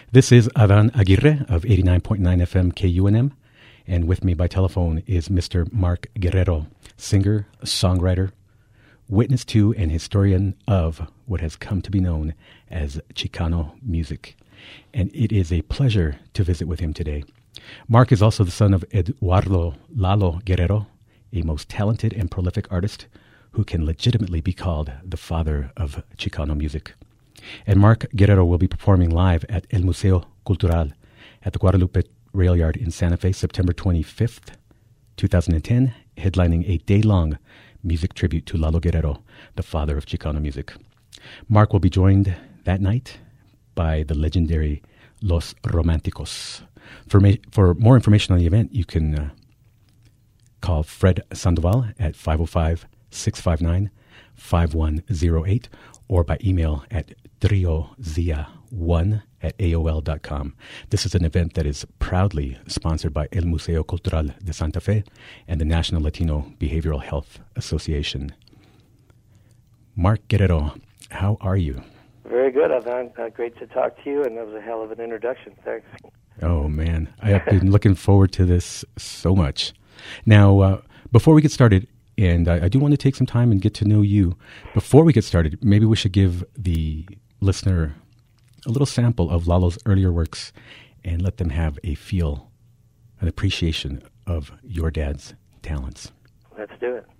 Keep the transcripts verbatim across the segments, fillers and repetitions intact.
This is Adan Aguirre of eighty-nine point nine F M K U N M, and with me by telephone is Mister Mark Guerrero, singer, songwriter, witness to and historian of what has come to be known as Chicano music. And it is a pleasure to visit with him today. Mark is also the son of Eduardo Lalo Guerrero, a most talented and prolific artist who can legitimately be called the father of Chicano music. And Mark Guerrero will be performing live at El Museo Cultural at the Guadalupe Rail Yard in Santa Fe, September twenty-fifth, twenty ten, headlining a day-long music tribute to Lalo Guerrero, the father of Chicano music. Mark will be joined that night by the legendary Los Romanticos. For, ma- for more information on the event, you can uh, call Fred Sandoval at five oh five, six five nine, five one oh eight or by email at triozia one at A O L dot com. This is an event that is proudly sponsored by El Museo Cultural de Santa Fe and the National Latino Behavioral Health Association. Mark Guerrero, how are you? Very good, Adan. Uh, great to talk to you, and that was a hell of an introduction. Thanks. Oh, man. I have been looking forward to this so much. Now, uh, before we get started, and I, I do want to take some time and get to know you. Before we get started, maybe we should give the listener a little sample of Lalo's earlier works and let them have a feel, an appreciation of your dad's talents. Let's do it.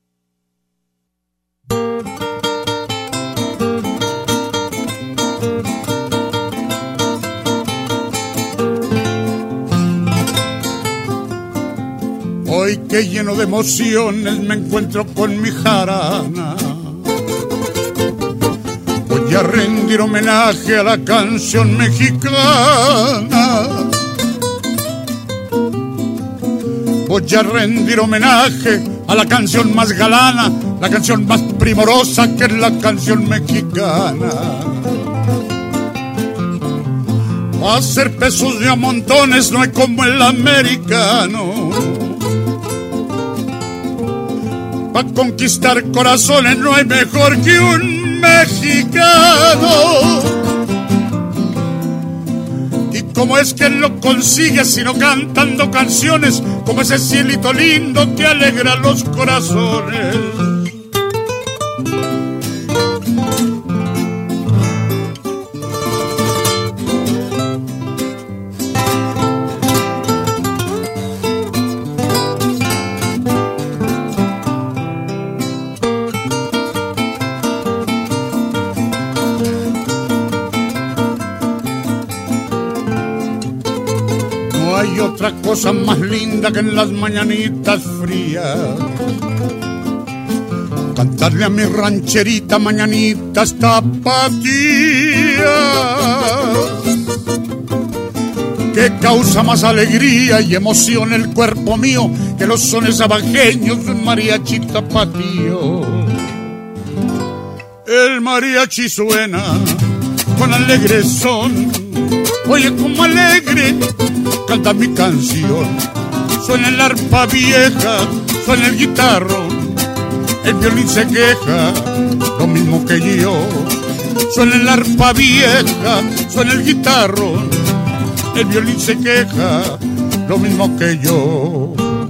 Hoy que lleno de emociones me encuentro con mi jarana, voy a rendir homenaje a la canción mexicana. Voy a rendir homenaje a la canción más galana, la canción más primorosa que es la canción mexicana. Va a ser pesos de a montones, no hay como el americano. Para conquistar corazones no hay mejor que un mexicano. ¿Y cómo es que lo consigue sino cantando canciones como ese cielito lindo que alegra los corazones? Otra cosa más linda que en las mañanitas frías cantarle a mi rancherita mañanitas tapatías, que causa más alegría y emoción el cuerpo mío que los sones abajeños de un mariachi tapatío. El mariachi suena con alegre son, oye como alegre canta mi canción. Suena el arpa vieja, suena el guitarro, el violín se queja, lo mismo que yo. Suena el arpa vieja, suena el guitarro, el violín se queja, lo mismo que yo.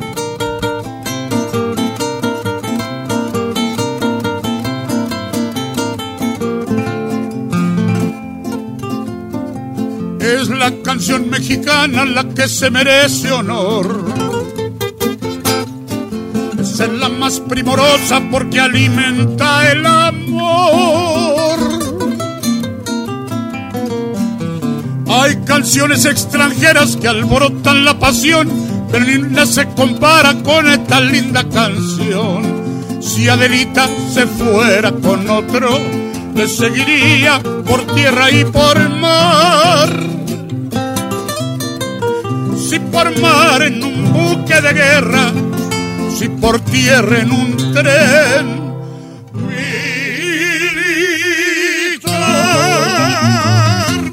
Es la canción mexicana la que se merece honor. Esa es la más primorosa porque alimenta el amor. Hay canciones extranjeras que alborotan la pasión, pero ni una se compara con esta linda canción. Si Adelita se fuera con otro, le seguiría por tierra y por mar. Si por mar en un buque de guerra, si por tierra en un tren militar.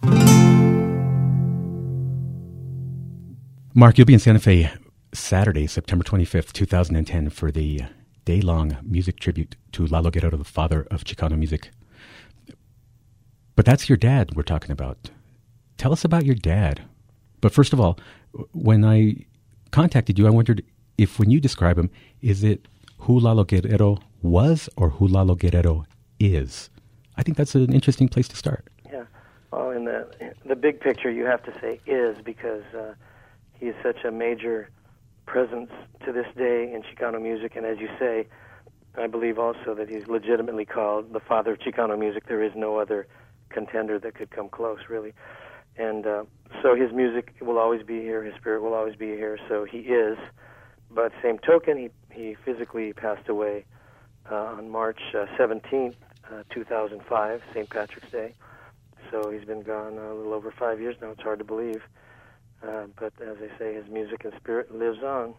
Mark, you'll be in Santa Fe Saturday, September twenty-fifth, twenty ten for the day-long music tribute to Lalo Guerrero, the father of Chicano music. But that's your dad we're talking about. tell us about your dad. But first of all, when I contacted you, I wondered if when you describe him, is it who Lalo Guerrero was or who Lalo Guerrero is? I think that's an interesting place to start. Yeah. Well, in the the big picture, you have to say is because uh, he is such a major presence to this day in Chicano music. And as you say, I believe also that he's legitimately called the father of Chicano music. There is no other contender that could come close, really. And uh, so his music will always be here. His spirit will always be here. So he is. But same token, he, he physically passed away uh, on March uh, seventeenth, uh, two thousand five, Saint Patrick's Day. So he's been gone a little over five years now. It's hard to believe. Uh, but as I say, his music and spirit lives on.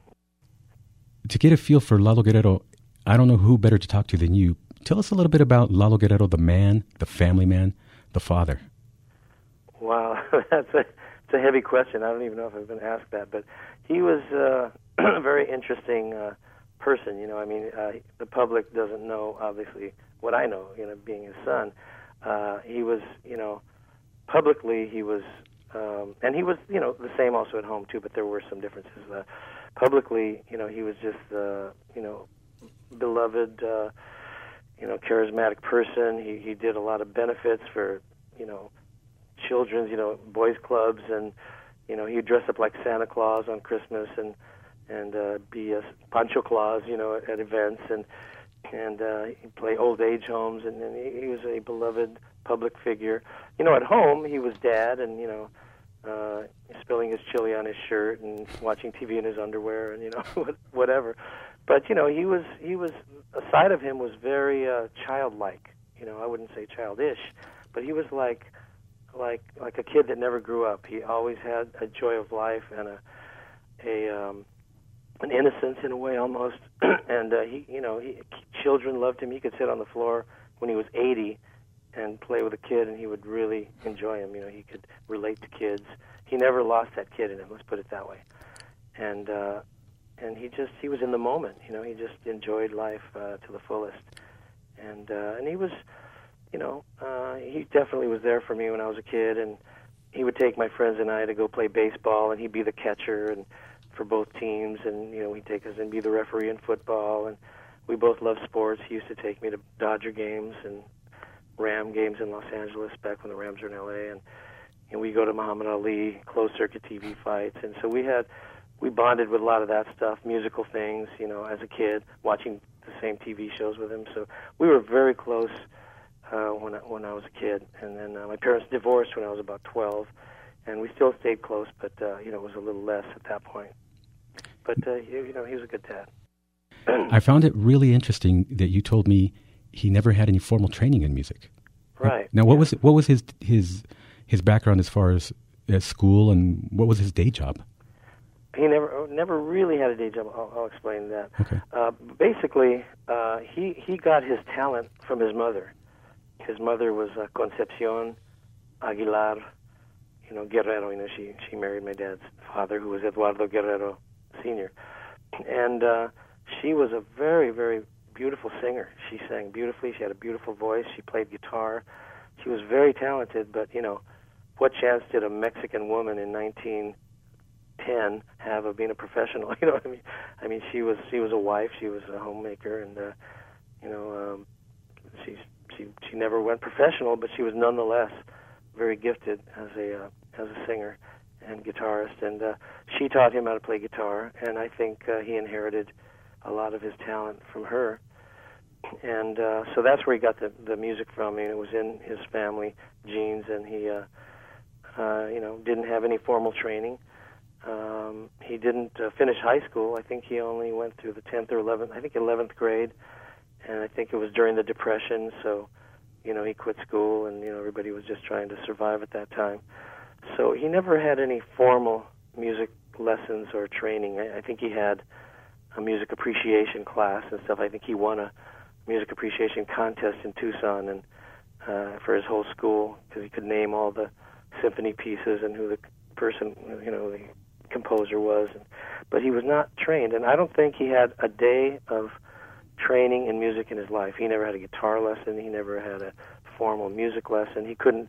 To get a feel for Lalo Guerrero, I don't know who better to talk to than you. Tell us a little bit about Lalo Guerrero, the man, the family man, the father. Wow, that's a, it's a heavy question. I don't even know if I've been asked that. But he was uh, a very interesting uh, person. You know, I mean, uh, the public doesn't know, obviously, what I know, you know, being his son. Uh, he was, you know, publicly he was, um, and he was, you know, the same also at home, too, but there were some differences. Uh, publicly, you know, he was just, uh, you know, beloved, uh, you know, charismatic person. He, he did a lot of benefits for, you know, children's, you know, boys' clubs, and, you know, he'd dress up like Santa Claus on Christmas and and uh, be a Pancho Claus, you know, at, at events, and and uh, he'd play old age homes, and, and he, he was a beloved public figure. You know, at home, he was dad, and, you know, uh, spilling his chili on his shirt and watching T V in his underwear, and, you know, whatever. But, you know, he was, he was, a side of him was very uh, childlike. You know, I wouldn't say childish, but he was like, like, like a kid that never grew up. He always had a joy of life and a, a, um, an innocence in a way almost. And uh, he, you know, he, children loved him. He could sit on the floor when he was eighty and play with a kid, and he would really enjoy him. You know, he could relate to kids. He never lost that kid in him. Let's put it that way. And uh, and he just he was in the moment. You know, he just enjoyed life uh, to the fullest. And uh, and he was, you know, uh, he definitely was there for me when I was a kid. And he would take my friends and I to go play baseball, and he'd be the catcher and for both teams. And you know, he'd take us and be the referee in football. And we both loved sports. He used to take me to Dodger games and Ram games in Los Angeles back when the Rams were in L A, and and we go to Muhammad Ali closed circuit T V fights, and so we had we bonded with a lot of that stuff, musical things, you know, as a kid, watching the same T V shows with him. So we were very close uh, when I, when I was a kid, and then uh, my parents divorced when I was about twelve, and we still stayed close, but uh, you know, it was a little less at that point. But uh, you, you know, he was a good dad. I found it really interesting that you told me he never had any formal training in music. Right. Now, what yeah. was what was his his his background as far as, as school, and what was his day job? He never never really had a day job. I'll, I'll explain that. Okay. Uh, basically, uh, he he got his talent from his mother. His mother was uh, Concepcion Aguilar, you know, Guerrero. You know, she she married my dad's father, who was Eduardo Guerrero Senior, and uh, she was a very very beautiful singer. She sang beautifully. She had a beautiful voice. She played guitar. She was very talented, but, you know, what chance did a Mexican woman in nineteen ten have of being a professional? You know what I mean? I mean, she was she was a wife. She was a homemaker, and, uh, you know, um, she, she she never went professional, but she was nonetheless very gifted as a uh, as a singer and guitarist. And uh, she taught him how to play guitar, and I think uh, he inherited a lot of his talent from her. And uh, so that's where he got the, the music from. I mean, it was in his family genes, and he, uh, uh, you know, didn't have any formal training. Um, he didn't uh, finish high school. I think he only went through the tenth or eleventh, I think eleventh grade, and I think it was during the Depression, so, you know, he quit school, and, you know, everybody was just trying to survive at that time. So he never had any formal music lessons or training. I, I think he had a music appreciation class and stuff. I think he won a music appreciation contest in Tucson and uh, for his whole school, because he could name all the symphony pieces and who the person, you know, the composer was. And, but he was not trained, and I don't think he had a day of training in music in his life. He never had a guitar lesson. He never had a formal music lesson. He couldn't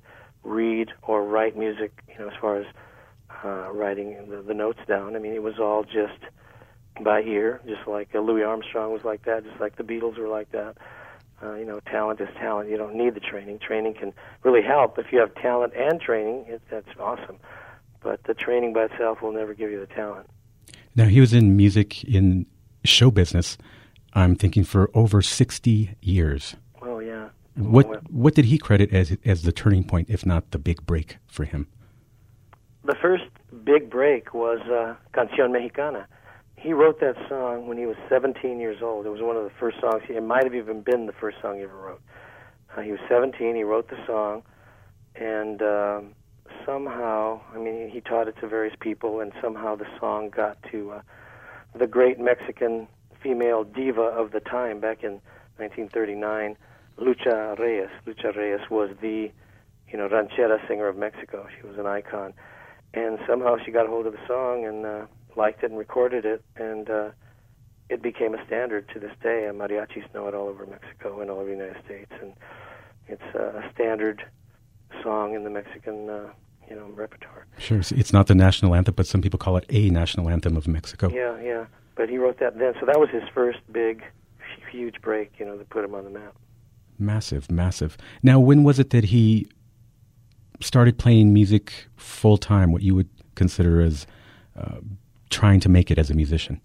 read or write music, you know, as far as uh, writing the, the notes down. I mean, it was all just by ear, just like uh, Louis Armstrong was like that, just like the Beatles were like that. Uh, you know, talent is talent. You don't need the training. Training can really help. If you have talent and training, it, that's awesome. But the training by itself will never give you the talent. Now, he was in music, in show business, I'm thinking, for over sixty years. Oh, yeah. What Well, what did he credit as as the turning point, if not the big break for him? the first big break was uh, Canción Mexicana. He wrote that song when he was seventeen years old. It was one of the first songs. He, it might have even been the first song he ever wrote. Uh, he was seventeen. He wrote the song, and um, somehow, I mean, he taught it to various people, and somehow the song got to uh, the great Mexican female diva of the time back in nineteen thirty-nine, Lucha Reyes. Lucha Reyes was the, you know, ranchera singer of Mexico. She was an icon. And somehow she got a hold of the song and uh, liked it and recorded it, and uh, it became a standard to this day. And mariachis know it all over Mexico and all over the United States, and it's uh, a standard song in the Mexican, uh, you know, repertoire. Sure, it's not the national anthem, but some people call it a national anthem of Mexico. Yeah, yeah. But he wrote that then, so that was his first big, huge break, you know, that put him on the map. Massive, massive. Now, when was it that he started playing music full time, what you would consider as uh, trying to make it as a musician?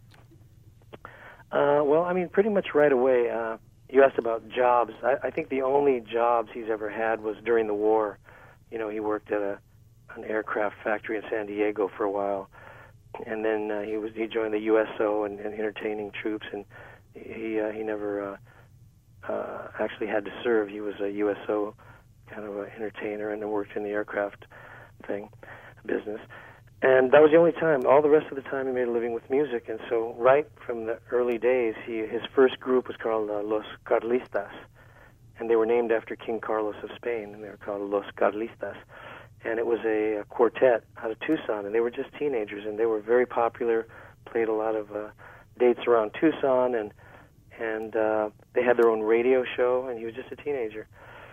Uh, well, I mean, pretty much right away. Uh, you asked about jobs. I, I think the only jobs he's ever had was during the war. You know, he worked at a an aircraft factory in San Diego for a while, and then uh, he was he joined the U S O and, and entertaining troops, and he uh, he never uh, uh, actually had to serve. He was a U S O kind of an entertainer, and then worked in the aircraft thing business. And that was the only time. All the rest of the time he made a living with music. And so right from the early days, he his first group was called uh, Los Carlistas, and they were named after King Carlos of Spain, and they were called Los Carlistas. And it was a, a quartet out of Tucson, and they were just teenagers, and they were very popular, played a lot of uh, dates around Tucson, and and uh, they had their own radio show, and he was just a teenager.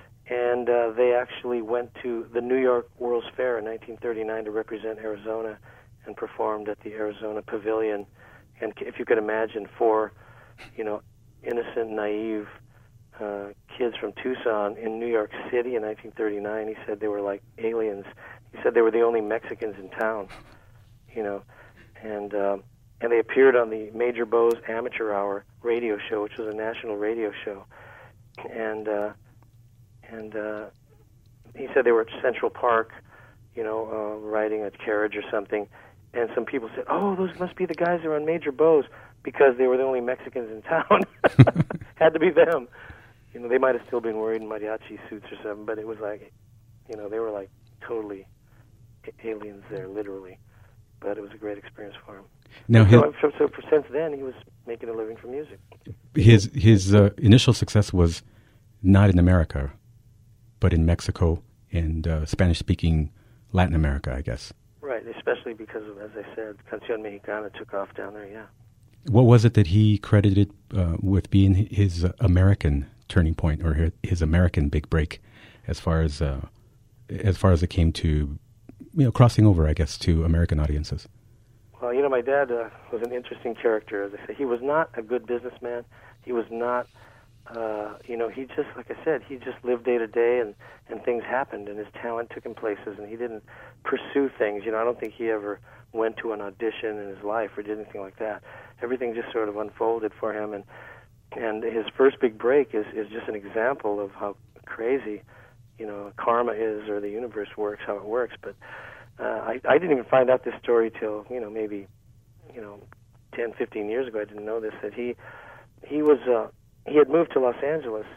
And uh, they actually went to the New York World's Fair in nineteen thirty-nine to represent Arizona and performed at the Arizona Pavilion. And if you could imagine four, you know, innocent, naive uh, kids from Tucson in New York City in nineteen thirty-nine, he said they were like aliens. He said they were the only Mexicans in town, you know. And um, and they appeared on the Major Bowes Amateur Hour radio show, which was a national radio show. And... Uh, And uh, he said they were at Central Park, you know, uh, riding a carriage or something. And some people said, oh, those must be the guys that are on Major Bowes, because they were the only Mexicans in town. Had to be them. You know, they might have still been wearing mariachi suits or something, but it was like, you know, they were like totally aliens there, literally. But it was a great experience for him. Now, his, so, so, so for, since then, he was making a living from music. His, his uh, initial success was not in America, but in Mexico and uh, Spanish-speaking Latin America, I guess. Right, especially because of, as I said, Canción Mexicana took off down there, yeah. What was it that he credited uh, with being his American turning point, or his American big break, as far as uh, as far as it came to, you know, crossing over, I guess, to American audiences? Well, you know, my dad uh, was an interesting character, as I say. He was not a good businessman. He was not... Uh, you know, he just, like I said, he just lived day to day, and, and things happened, and his talent took him places, and he didn't pursue things. You know, I don't think he ever went to an audition in his life or did anything like that. Everything just sort of unfolded for him, and and his first big break is, is just an example of how crazy, you know, karma is, or the universe works, how it works. But uh, I, I didn't even find out this story till, you know, maybe, you know, ten, fifteen years ago. I didn't know this, that he, he was... Uh, He had moved to Los Angeles,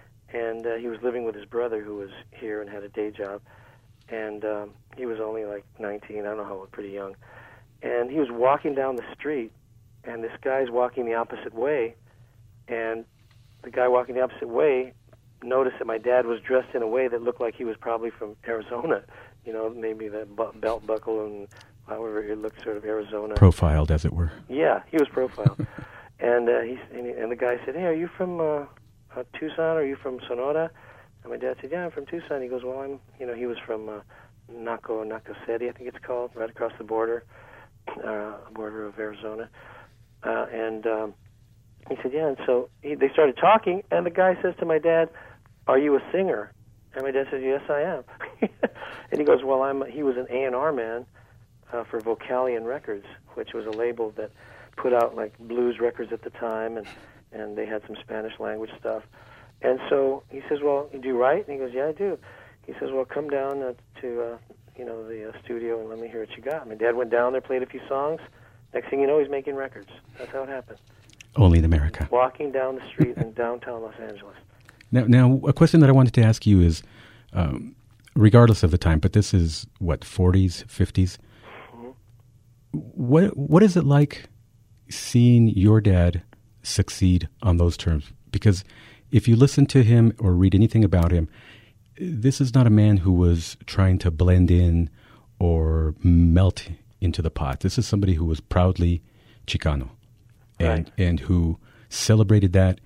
and uh, he was living with his brother, who was here and had a day job. And um, he was only like nineteen, I don't know how old, pretty young. And he was walking down the street, and this guy's walking the opposite way. And the guy walking the opposite way noticed that my dad was dressed in a way that looked like he was probably from Arizona. You know, maybe the bu- belt buckle and however it looked, sort of Arizona. Profiled, as it were. Yeah, he was profiled. And uh, he and, he, and the guy said, "Hey, are you from uh, uh, Tucson? Are you from Sonora?" And my dad said, yeah, I'm from Tucson. He goes, well, I'm, you know, he was from uh, Naco, Naco City, I think it's called, right across the border, uh, border of Arizona. Uh, and um, he said, yeah, and so he, they started talking, and the guy says to my dad, are you a singer? And my dad said, yes, I am. And he goes, well, I'm. He was an A and R man uh, for Vocalion Records, which was a label that put out like blues records at the time, and, and they had some Spanish language stuff. And so he says, well, you do write? And he goes, yeah, I do. He says, well, come down uh, to uh, you know the uh, studio and let me hear what you got. My dad went down there, played a few songs. Next thing you know, he's making records. That's how it happened. Only in America. Walking down the street in downtown Los Angeles. Now, now, a question that I wanted to ask you is, um, regardless of the time, but this is, what, forties, fifties? Mm-hmm. What What is it like seeing your dad succeed on those terms? Because if you listen to him or read anything about him, this is not a man who was trying to blend in or melt into the pot. This is somebody who was proudly Chicano, and right. and who celebrated that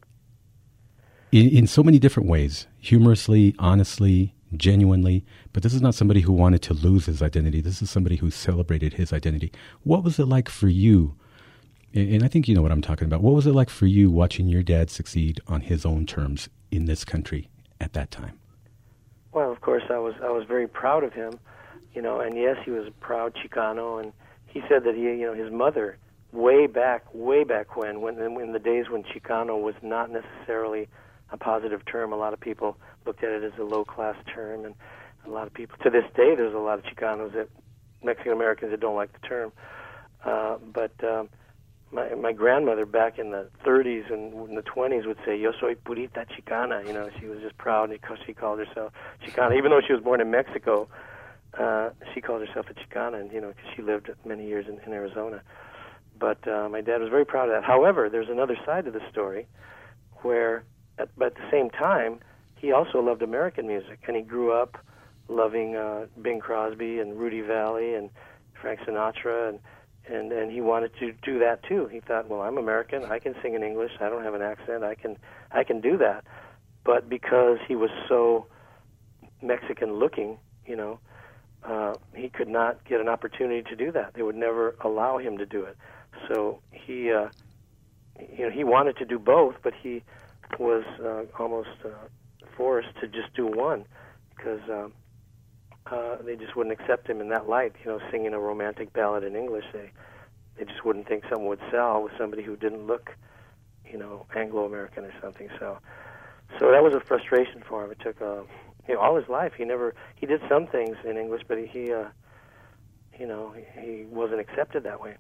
in, in so many different ways, humorously, honestly, genuinely. But this is not somebody who wanted to lose his identity. This is somebody who celebrated his identity. What was it like for you? And I think you know what I'm talking about. What was it like for you watching your dad succeed on his own terms in this country at that time? Well, of course, I was I was very proud of him, you know, and yes, he was a proud Chicano, and he said that he, you know, his mother, way back, way back when, when in the days when Chicano was not necessarily a positive term, a lot of people looked at it as a low-class term, and a lot of people, to this day, there's a lot of Chicanos, that Mexican Americans that don't like the term, uh, but um, my my grandmother back in the thirties and in the twenties would say, "Yo soy purita Chicana." You know, she was just proud because she called herself Chicana, even though she was born in Mexico. Uh, she called herself a Chicana, and you know, because she lived many years in, in Arizona. But uh, my dad was very proud of that. However, there's another side to the story, where, at, but at the same time, he also loved American music, and he grew up loving uh, Bing Crosby and Rudy Valley and Frank Sinatra, and. And and he wanted to do that too. He thought, well, I'm American. I can sing in English. I don't have an accent. I can I can do that. But because he was so Mexican looking, you know, uh, he could not get an opportunity to do that. They would never allow him to do it. So he, uh, you know, he wanted to do both, but he was uh, almost uh, forced to just do one because. Um, Uh, they just wouldn't accept him in that light, you know, singing a romantic ballad in English. They they just wouldn't think someone would sell with somebody who didn't look, you know, Anglo-American or something. So so that was a frustration for him. It took, uh, you know, all his life. He never, he did some things in English, but he, he uh, you know, he, he wasn't accepted that way.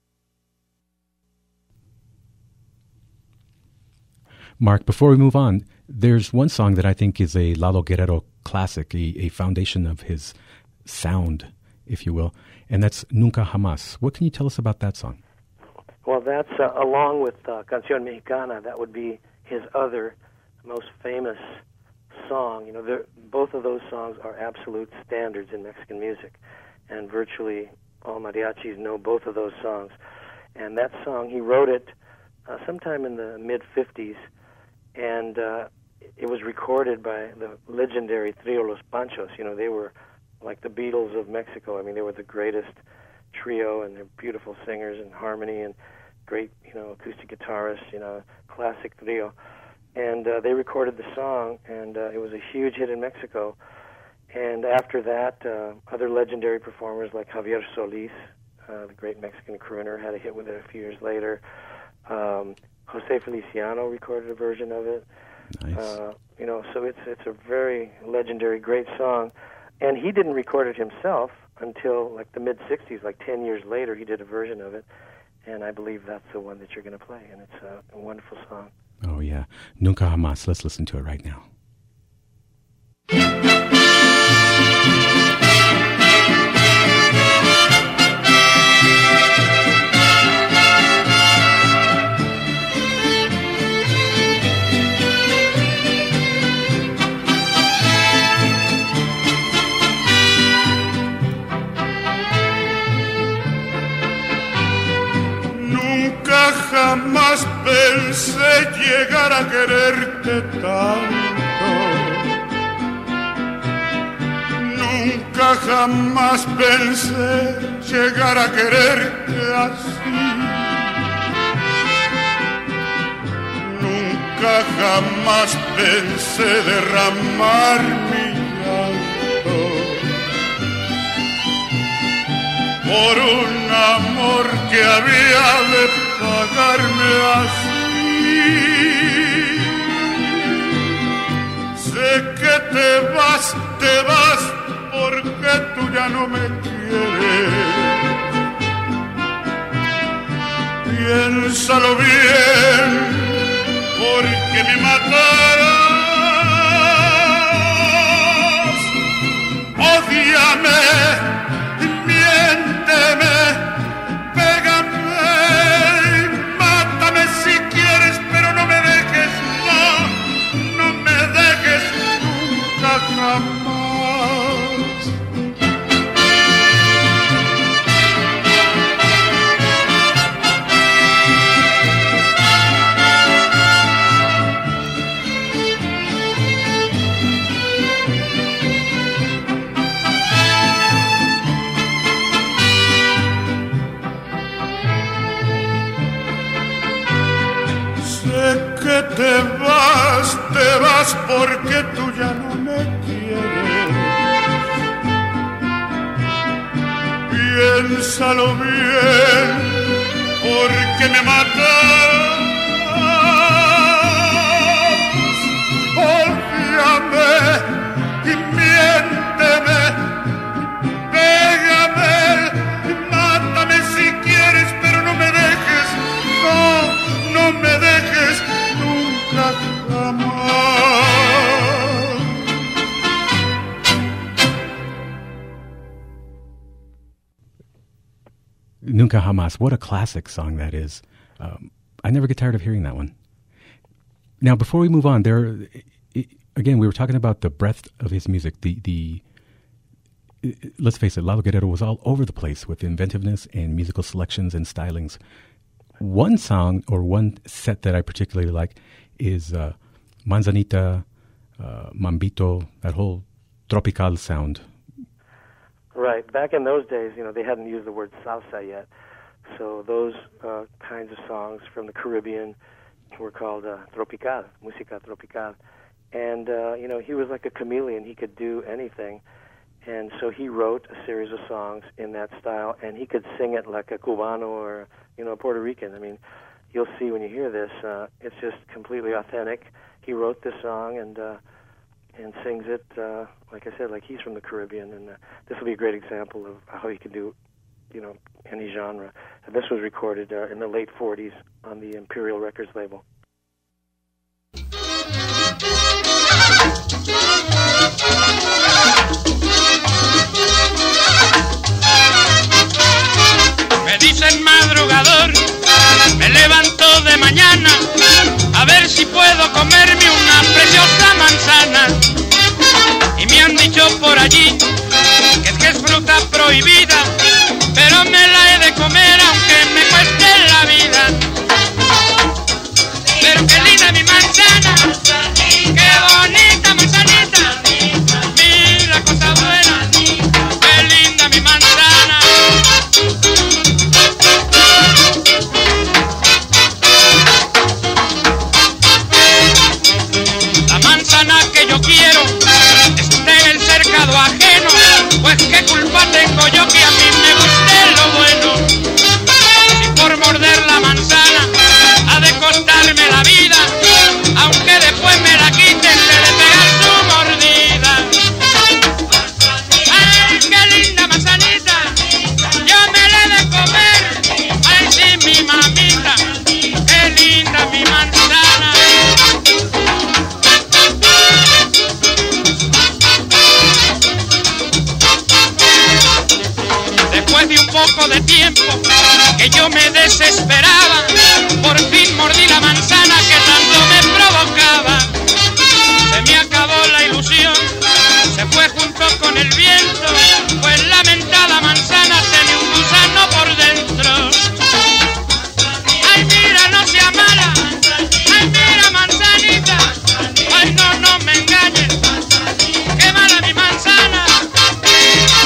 Mark, before we move on, there's one song that I think is a Lalo Guerrero classic, a, a foundation of his sound, if you will, and that's Nunca Jamás. What can you tell us about that song? Well, that's uh, along with uh, Canción Mexicana. That would be his other most famous song. You know, both of those songs are absolute standards in Mexican music, and virtually all mariachis know both of those songs. And that song, he wrote it uh, sometime in the mid fifties, and uh, it was recorded by the legendary Trio Los Panchos. You know, they were like the Beatles of Mexico. I mean, they were the greatest trio, and they're beautiful singers and harmony and great, you know, acoustic guitarists, you know, classic trio. And uh, they recorded the song, and uh, it was a huge hit in Mexico. And after that, uh, other legendary performers like Javier Solís, uh, the great Mexican crooner, had a hit with it a few years later. Um, Jose Feliciano recorded a version of it. Nice. Uh, you know, so it's it's a very legendary, great song. And he didn't record it himself until like the mid sixties, like ten years later, he did a version of it. And I believe that's the one that you're going to play, and it's a, a wonderful song. Oh, yeah. Nunca Jamás. Let's listen to it right now. Jamás pensé llegar a quererte tanto, Nunca jamás pensé llegar a quererte así. Nunca jamás pensé derramar mi llanto por un amor que había de pagarme así. Sé que te vas, te vas, porque tú ya no me quieres. Piénsalo bien, porque me matarás. Ódiame, miénteme, pégame, mátame si quieres, pero no me dejes, no, no me dejes nunca jamás. Te vas, te vas porque tú ya no me quieres. Piénsalo bien, porque me matas. Ódiame y miénteme, pégame, mátame si quieres, pero no me dejes, no, no me dejes. Nunca Jamás. What a classic song that is. Um, I never get tired of hearing that one. Now, before we move on, there, it, again, we were talking about the breadth of his music. The, the let's face it, Lalo Guerrero was all over the place with inventiveness and musical selections and stylings. One song or one set that I particularly like is uh, Manzanita, uh, Mambito, that whole tropical sound. Right. Back in those days, you know, they hadn't used the word salsa yet. So those uh, kinds of songs from the Caribbean were called uh, tropical, música tropical. And, uh, you know, he was like a chameleon. He could do anything. And so he wrote a series of songs in that style, and he could sing it like a Cubano or, you know, a Puerto Rican. I mean, you'll see when you hear this, uh, it's just completely authentic. He wrote this song and uh, and sings it, uh, like I said, like he's from the Caribbean. And uh, this will be a great example of how he can do, you know, any genre. And this was recorded uh, in the late forties on the Imperial Records label. Me dicen madrugador, me levanto de mañana a ver si puedo comerme una preciosa manzana. Y me han dicho por allí que es que es fruta prohibida, pero me la he de comer aunque me cueste la vida. Pero qué linda mi manzana, qué bonita manzanita, mira cosa buena, qué linda mi manzana. La manzana que yo quiero esté en el cercado ajeno, pues qué culpa tengo yo que a mí me guste lo bueno. Si por morder la manzana ha de costarme la vida, aunque después me la quiten, le de pegar su mordida. Ay, qué linda manzanita, yo me la he de comer. Ay, sí, mi mamita, qué linda mi manzana. Después de un poco de tiempo que yo me desesperaba, por fin mordí la manzana que tanto me provocaba. Se me acabó la ilusión, se fue junto con el viento, pues la mentada manzana tenía un gusano por dentro. Ay, mira, no sea mala, ay, mira, manzanita, ay, no, no me engañes, qué mala mi manzana.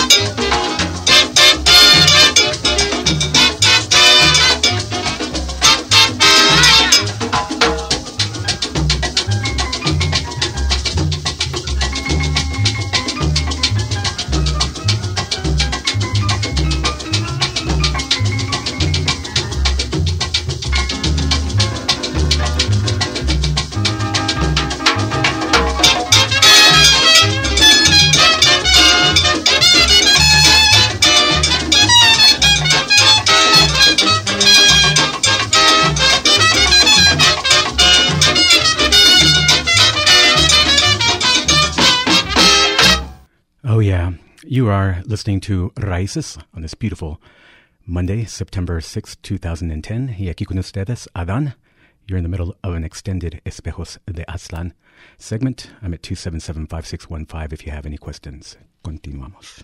You are listening to Raíces on this beautiful Monday, September sixth, twenty ten. Y aquí con ustedes, Adán. You're in the middle of an extended Espejos de Aztlán segment. I'm at two seven seven, five six one five if you have any questions. Continuamos.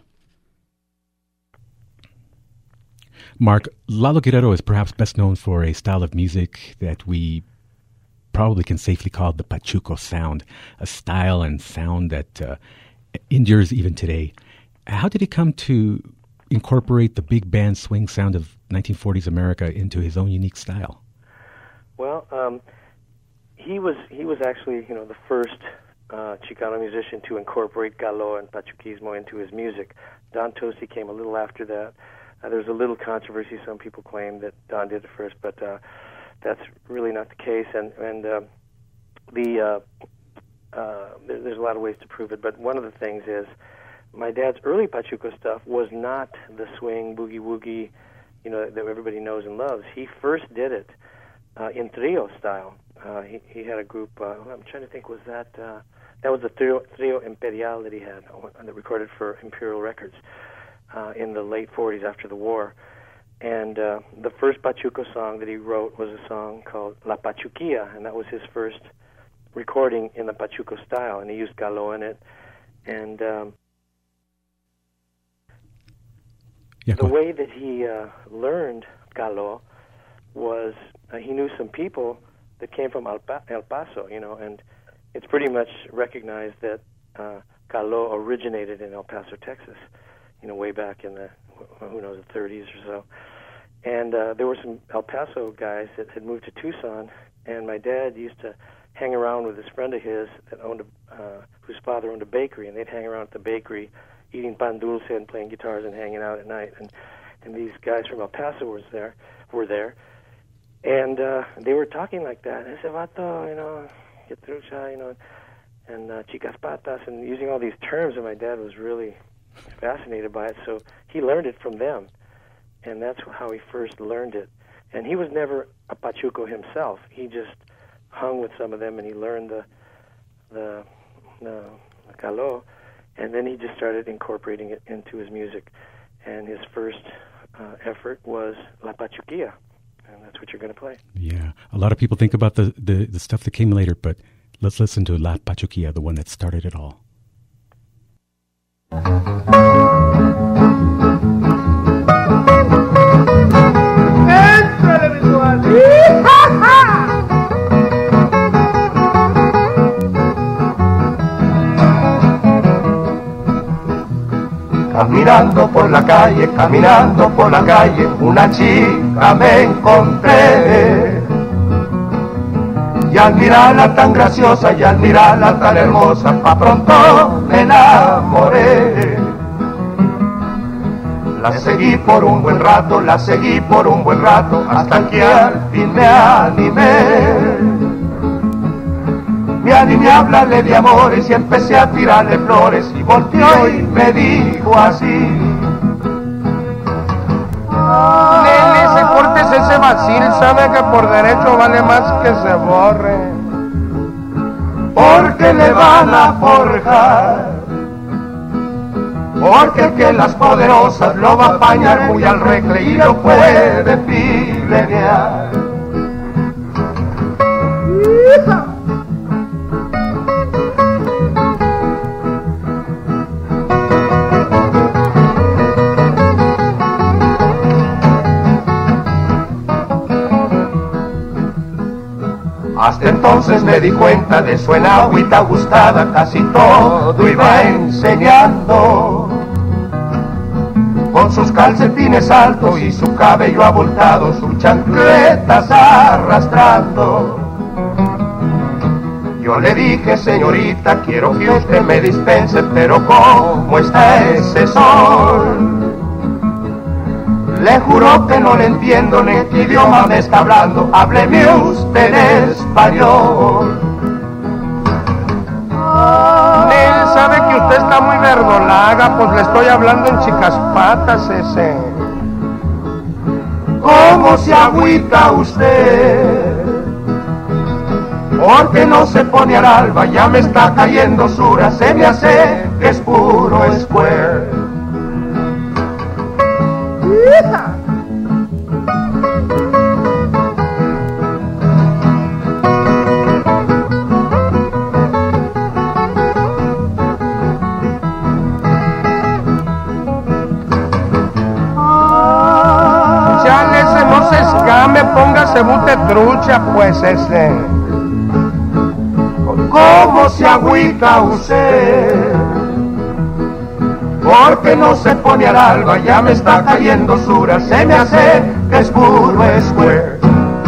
Mark, Lalo Guerrero is perhaps best known for a style of music that we probably can safely call the Pachuco sound, a style and sound that uh, endures even today. How did he come to incorporate the big band swing sound of nineteen forties America into his own unique style? Well, um, he was he was actually you know the first uh, Chicano musician to incorporate Galo and Pachuquismo into his music. Don Tosi came a little after that. Uh, there's a little controversy. Some people claim that Don did it first, but uh, that's really not the case. And and uh, the uh, uh, there, there's a lot of ways to prove it. But one of the things is, my dad's early Pachuco stuff was not the swing, boogie-woogie, you know, that everybody knows and loves. He first did it uh, in trio style. Uh, he, he had a group, uh, I'm trying to think, was that, uh, that was the trio, trio Imperial that he had, that recorded for Imperial Records uh, in the late forties after the war. And uh, the first Pachuco song that he wrote was a song called La Pachuquilla, and that was his first recording in the Pachuco style, and he used Galo in it. And um, Yeah, the way that he uh, learned Galo was uh, he knew some people that came from El, pa- El Paso, you know, and it's pretty much recognized that uh, Galo originated in El Paso, Texas, you know, way back in the, who knows, the thirties or so. And uh, there were some El Paso guys that had moved to Tucson, and my dad used to hang around with this friend of his that owned a, uh, whose father owned a bakery, and they'd hang around at the bakery eating pan dulce and playing guitars and hanging out at night. And and these guys from El Paso was there, were there, and uh, they were talking like that. Ese vato, you know, que trucha, you know, and uh, chicas patas, and using all these terms, and my dad was really fascinated by it. So he learned it from them, and that's how he first learned it. And he was never a Pachuco himself. He just hung with some of them, and he learned the the the, the Galo. And then he just started incorporating it into his music. And his first uh, effort was La Pachuquilla. And that's what you're going to play. Yeah. A lot of people think about the, the, the stuff that came later, but let's listen to La Pachuquilla, the one that started it all. Caminando por la calle, caminando por la calle, una chica me encontré. Y al mirarla tan graciosa y al mirarla tan hermosa, pa' pronto me enamoré. La seguí por un buen rato, la seguí por un buen rato, hasta que al fin me animé. Me animé a hablarle de amores y empecé a tirarle flores y volteó y me dijo así: Nene, se cortes ese vacil, sabe que por derecho vale más que se borre. Porque le van a forjar, porque el que las poderosas lo va a apañar muy al recle y lo puede pilenear. Hasta entonces me di cuenta de su enagüita gustada, casi todo iba enseñando. Con sus calcetines altos y su cabello abultado, sus chancletas arrastrando. Yo le dije: señorita, quiero que usted me dispense, pero ¿cómo está ese sol? Le juro que no le entiendo ni en qué idioma me está hablando, hábleme usted en español. Nel, sabe que usted está muy verdolaga, pues le estoy hablando en chicas patas ese. ¿Cómo se agüita usted? Porque no se pone al alba, ya me está cayendo sura, se me hace que es puro square. Póngase bute trucha, pues ese. ¿Cómo se agüita usted? Porque no se pone al alba, ya me está cayendo sura, se me hace que es puro square.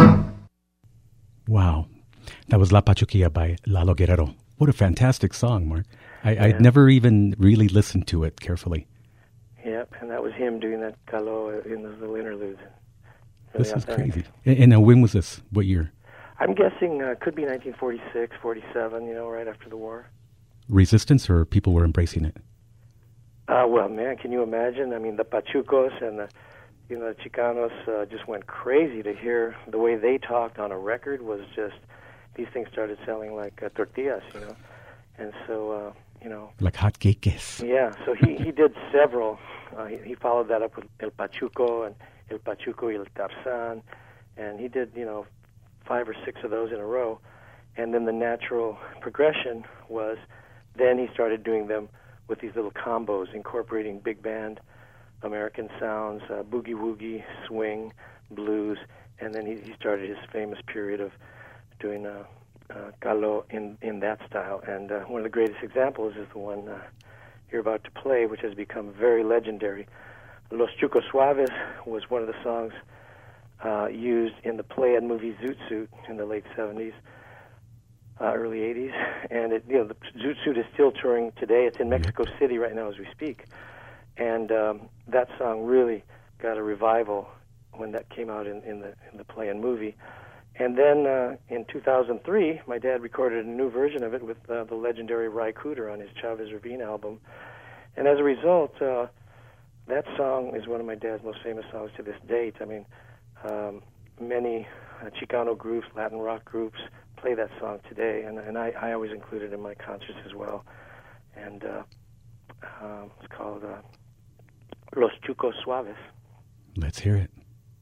Wow. That was La Pachuquilla by Lalo Guerrero. What a fantastic song, Mark. I, yeah. I'd never even really listened to it carefully. Yep, and that was him doing that calo in those little interludes. Really this is authentic. crazy. And, and uh, when was this? What year? I'm guessing uh, could be nineteen forty-six, forty-seven, you know, right after the war. Resistance, or people were embracing it? Uh, well, man, can you imagine? I mean, the Pachucos and the, you know, the Chicanos uh, just went crazy to hear the way they talked on a record. Was just, these things started selling like uh, tortillas, you know. And so, uh, you know. Like hot cakes. Yeah, so he, he did several. Uh, he, he followed that up with El Pachuco and El Pachuco y El Tarzan. And he did, you know, five or six of those in a row. And then the natural progression was then he started doing them with these little combos, incorporating big band American sounds, uh, boogie-woogie, swing, blues, and then he, he started his famous period of doing uh, uh, calo in, in that style. And uh, one of the greatest examples is the one uh, you're about to play, which has become very legendary. Los Chucos Suaves was one of the songs uh, used in the play and movie Zoot Suit in the late seventies. Uh, early eighties, and it, you know, the Zoot Suit is still touring today. It's in Mexico City right now as we speak, and um, that song really got a revival when that came out in, in the in the play and movie. And then uh, in two thousand three, my dad recorded a new version of it with uh, the legendary Ry Cooder on his Chavez Ravine album, and as a result, uh, that song is one of my dad's most famous songs to this date. I mean, um, many uh, Chicano groups, Latin rock groups, play that song today, and, and I, I always include it in my concerts as well. And uh, um, it's called uh, Los Chucos Suaves. Let's hear it.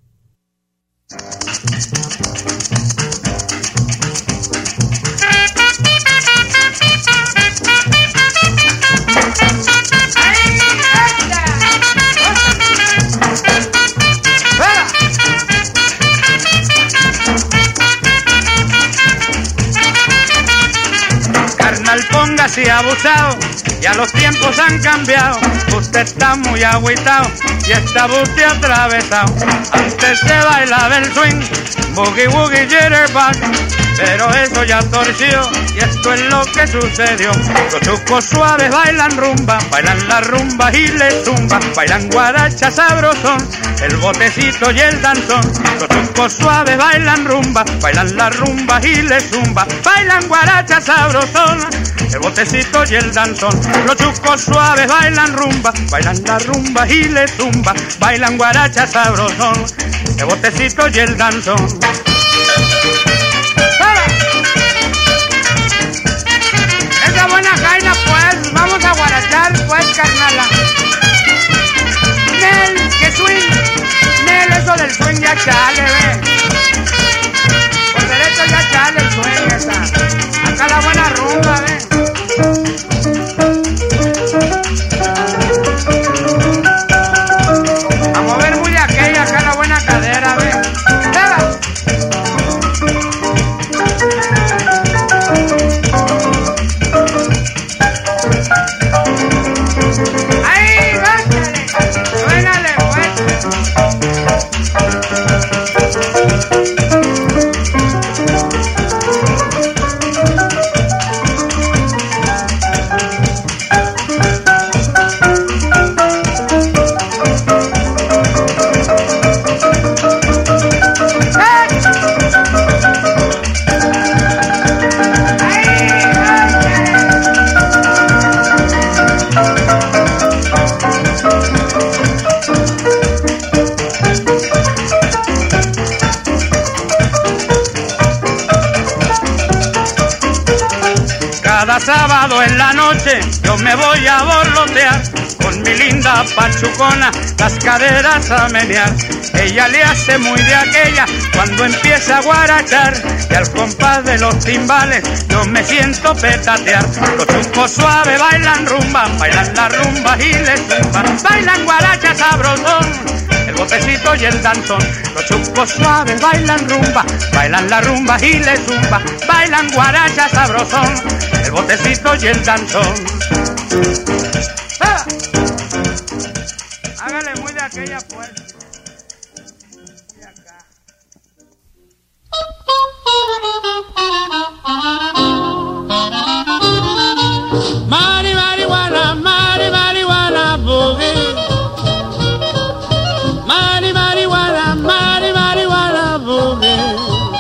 Póngase abusado, ya los tiempos han cambiado. Usted está muy agüitado y está bute atravesado. Antes se bailaba el swing, boogie woogie jitterbug, pero eso ya torció y esto es lo que sucedió. Los chucos suaves bailan rumba, bailan la rumba y le zumba, bailan guaracha sabrosón, el botecito y el danzón. Los chucos suaves bailan rumba, bailan la rumba y le zumba, bailan guaracha sabrosón, el botecito y el danzón. Los chucos suaves bailan rumba, bailan la rumba y le zumba, bailan guaracha sabrosón, el botecito y el danzón. Esa buena jaina pues, vamos a guarachar pues, carnala. Nel, que swing, Nel, eso del swing ya chale, ve. Por derecho ya chale el swing esa. Acá la buena rumba, ve. A mover muy aquella, acá la buena cadera, ve. ¡Dela! ¡Ahí, bájale! ¡Suénale, pues! Sábado en la noche yo me voy a borlotear con mi linda anda pachucona, las caderas a menear. Ella le hace muy de aquella cuando empieza a guarachar, y al compás de los timbales yo me siento petatear. Los chucos suaves bailan rumba, bailan la rumba y les zumba, bailan guaracha sabrosón, el botecito y el danzón. Los chucos suaves bailan rumba, bailan la rumba y les zumba, bailan guaracha sabrosón, el botecito y el danzón. ¡Ah! Hágale muy de aquella pues. Mari marihuana, mari marihuana boogie. Mari marihuana, mari marihuana boogie.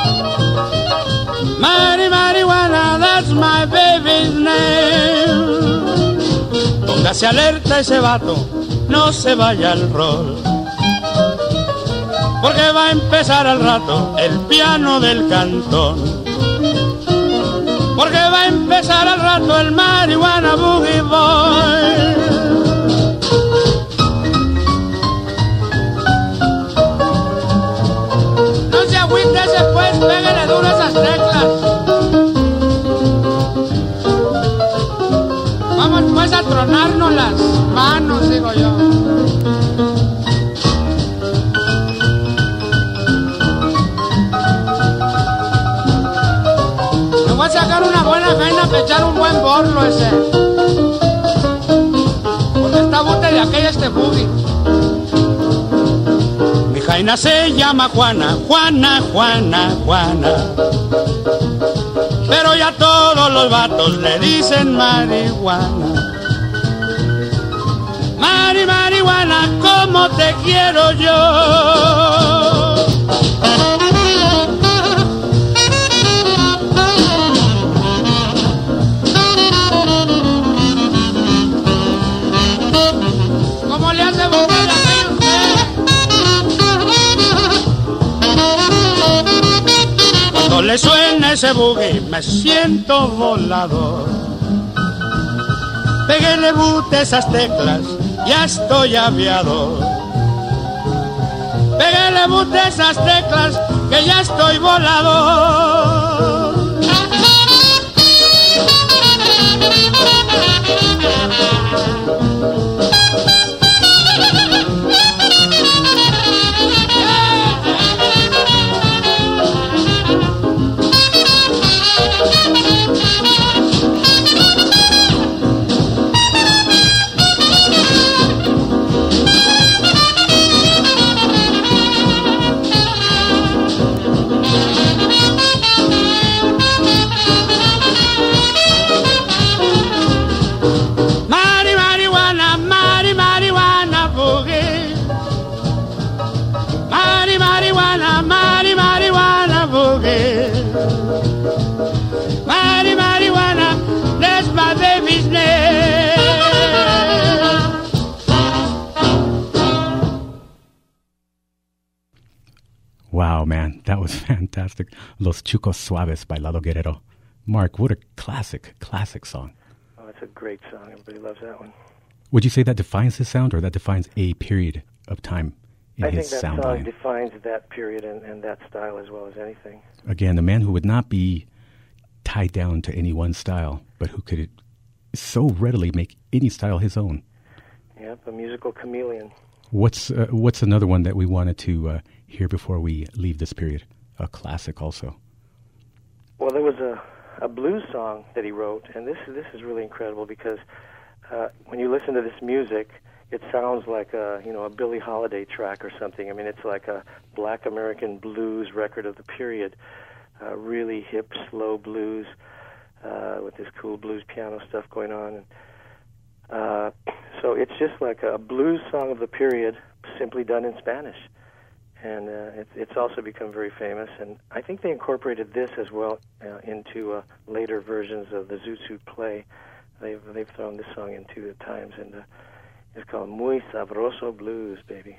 Mari marihuana, that's my baby's name. Póngase alerta ese vato, no se vaya al rol, porque va a empezar al rato el piano del cantón. Porque va a empezar al rato el marihuana boogie boy. No se agüite después, pégale duro esas teclas. Vamos pues a tronarnos las manos, digo yo. Voy a sacar una buena jaina para echar un buen borlo ese, porque está bote de aquella este boogie. Mi jaina se llama Juana, Juana, Juana, Juana, pero ya todos los vatos le dicen marihuana. Mari, marihuana, ¿cómo te quiero yo? Cuando le suena ese boogie me siento volador. Péguele bute esas teclas, ya estoy aviador. Péguele bute esas teclas, que ya estoy volador. Mari marijuana, that's my baby's name. Wow, man, that was fantastic. Los Chucos Suaves by Lalo Guerrero. Mark, what a classic, classic song. Oh, it's a great song. Everybody loves that one. Would you say that defines his sound, or that defines a period of time in I his think that sound song line? defines that period and, and that style as well as anything. Again, a man who would not be tied down to any one style, but who could so readily make any style his own. Yep, a musical chameleon. What's uh, what's another one that we wanted to uh, hear before we leave this period? A classic also. Well, there was a, a blues song that he wrote, and this this is really incredible because uh, when you listen to this music, it sounds like a you know a Billie Holiday track or something. I mean, it's like a Black American blues record of the period. Uh, really hip, slow blues uh, with this cool blues piano stuff going on. And, uh, so it's just like a blues song of the period, simply done in Spanish. And uh, it's, it's also become very famous. And I think they incorporated this as well uh, into uh, later versions of the Zoot Suit play. They've they've thrown this song into at times, and uh, it's called Muy Sabroso Blues, baby.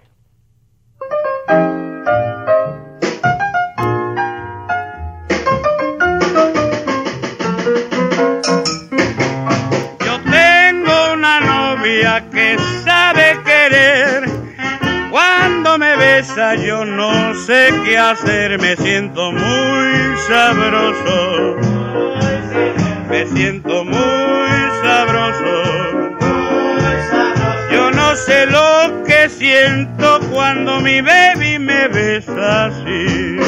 Yo tengo una novia que sabe querer. Cuando me besa yo no sé qué hacer, me siento muy sabroso. Me siento muy sabroso. Yo no sé lo que siento cuando mi baby me besa así.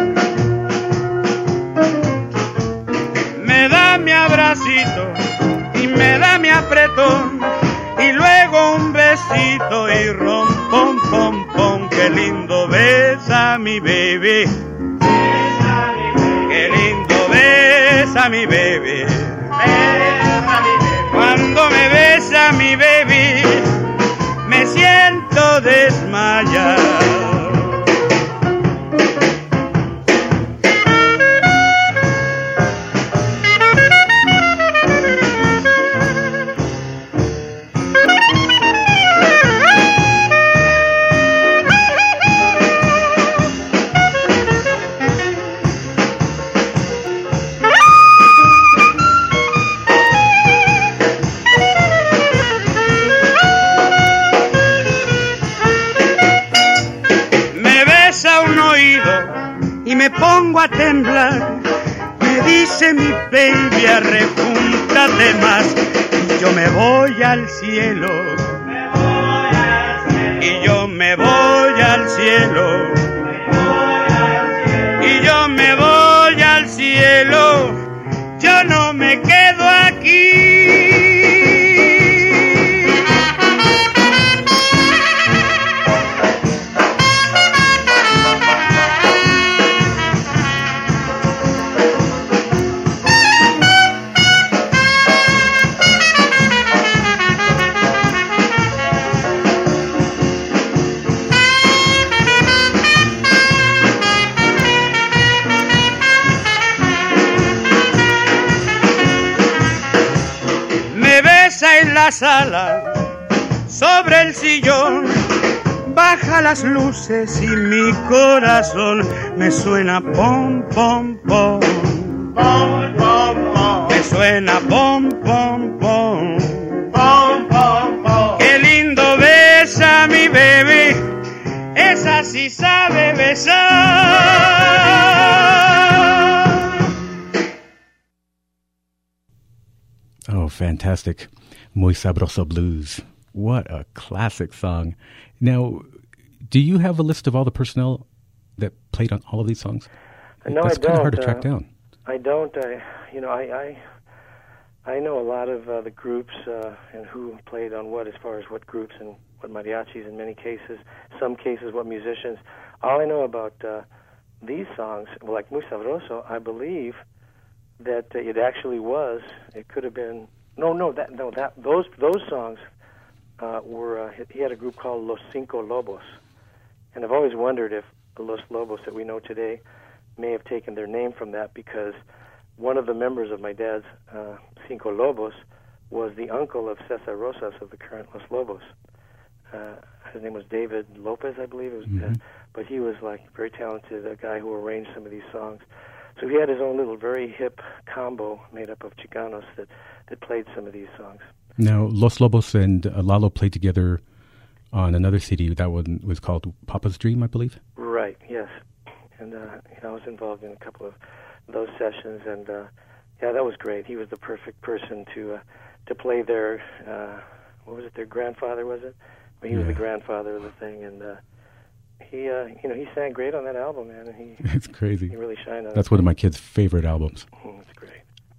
Me da mi abracito y me da mi apretón y luego un besito y rom pom pom pom. Qué lindo besa mi baby. Qué lindo besa mi baby. Cuando me besa mi baby me siento desmayar. Me pongo a temblar, me dice mi baby, arrejúntate más, y yo me voy al cielo, me voy al cielo. Y yo me voy al cielo, me voy al cielo. Y yo me voy al cielo, yo no me quedo aquí. En la sala, sobre el sillón, baja las luces y mi corazón me suena pom, pom, pom, pom, pom, pom. Me suena pom, pom, pom, pom, pom, pom. Qué lindo besa mi baby, esa sí sabe besar. Oh, fantastic. Muy Sabroso Blues. What a classic song. Now, do you have a list of all the personnel that played on all of these songs? No, That's I don't. kind of hard to track uh, down. I don't. I, you know, I, I, I know a lot of uh, the groups uh, and who played on what, as far as what groups and what mariachis in many cases, some cases what musicians. All I know about uh, these songs, well, like Muy Sabroso, I believe that uh, it actually was, it could have been, no, no, that, no, that, those, those songs uh, were, uh, he had a group called Los Cinco Lobos, and I've always wondered if the Los Lobos that we know today may have taken their name from that, because one of the members of my dad's uh, Cinco Lobos was the uncle of Cesar Rosas of the current Los Lobos. Uh, his name was David Lopez, I believe, it was, mm-hmm. uh, but he was like very talented, a guy who arranged some of these songs. So he had his own little very hip combo made up of Chicanos that, that played some of these songs. Now, Los Lobos and uh, Lalo played together on another C D. That one was called Papa's Dream, I believe? Right, yes. And uh, I was involved in a couple of those sessions, and uh, yeah, that was great. He was the perfect person to uh, to play their, uh, what was it, their grandfather, was it? I mean, he yeah. was the grandfather of the thing, and uh, he, uh, you know, he sang great on that album, man. And he, it's crazy. He really shined on it. That's one of my kids' favorite albums. Mm, it's great.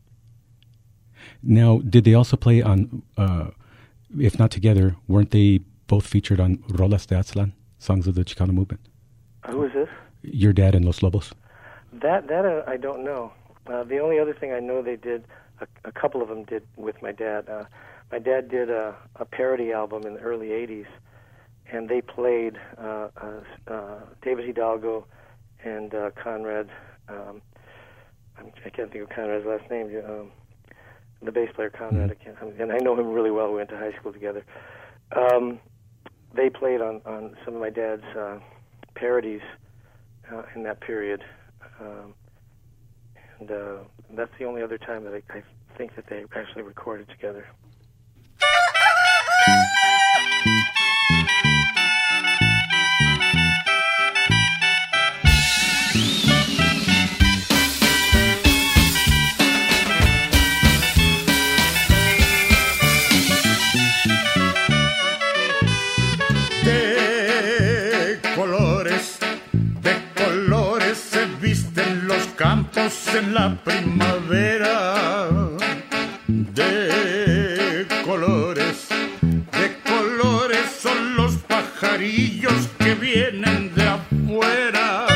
Now, did they also play on, uh, if not together, weren't they both featured on Rolas de Aztlán, Songs of the Chicano Movement? Who is this? Your dad and Los Lobos. That that uh, I don't know. Uh, the only other thing I know they did, a, a couple of them did with my dad. Uh, my dad did a, a parody album in the early eighties, and they played uh, uh, uh, David Hidalgo and uh, Conrad. Um, I can't think of Conrad's last name. Um, the bass player Conrad, I can't, and I know him really well. We went to high school together. Um, they played on, on some of my dad's uh, parodies uh, in that period, um, and uh, that's the only other time that I, I think that they actually recorded together. Campos en la primavera, de colores, de colores son los pajarillos que vienen de afuera,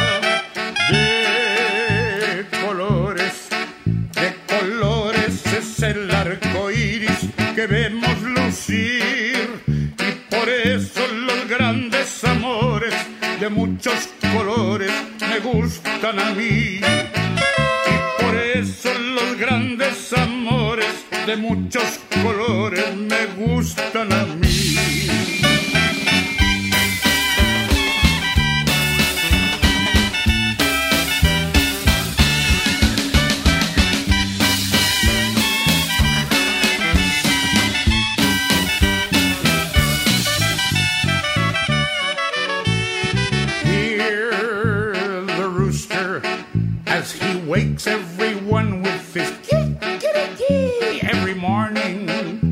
de colores, de colores es el arco iris que vemos lucir, y por eso los grandes amores de muchos colores me gustan a mí. Por eso los grandes amores de muchos colores me gustan a mí. Hear the rooster as he wakes everyone with his kee, kitty, kee every morning,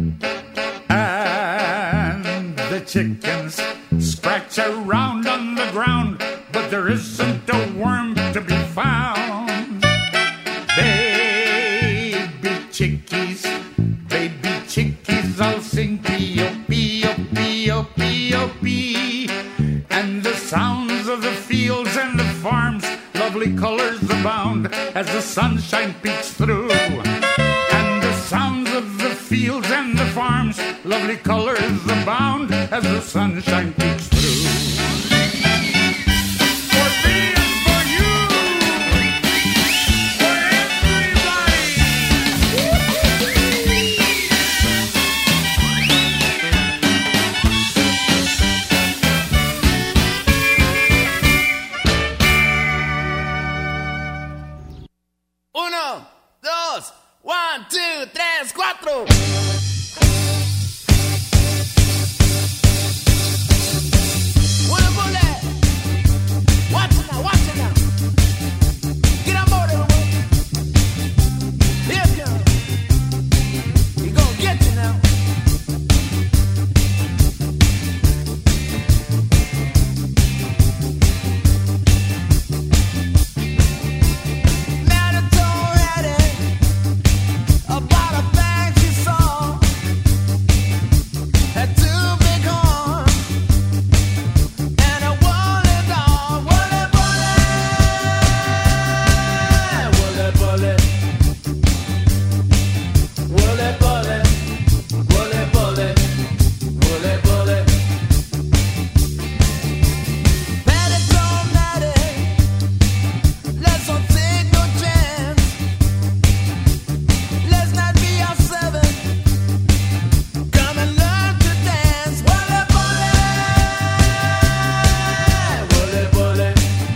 and the chickens scratch around on the ground, but there isn't a worm to be found. Baby chickies, baby chickies, I'll sing pee-o, pee-o, pee-o, pee-o, pee, and the sounds of the fields and the farms, lovely colors abound as the sunshine peeks through. And the sounds of the fields and the farms, lovely colors abound as the sunshine peeks through. For me and for you, for everybody. Uno, dos, one, two, tres, cuatro. Wanna bullet? Watch it now, watch it now. Get on board, everyone. Here it comes. He gonna get you now. About a thing she saw had two big horns and a woolly dog. Woolly bully, woolly bully, woolly bully, woolly bully, woolly bully. Patty told Maddie, let's not take no chance. Let's not be ourselves. Come and learn to dance. Woolly bully, woolly bully,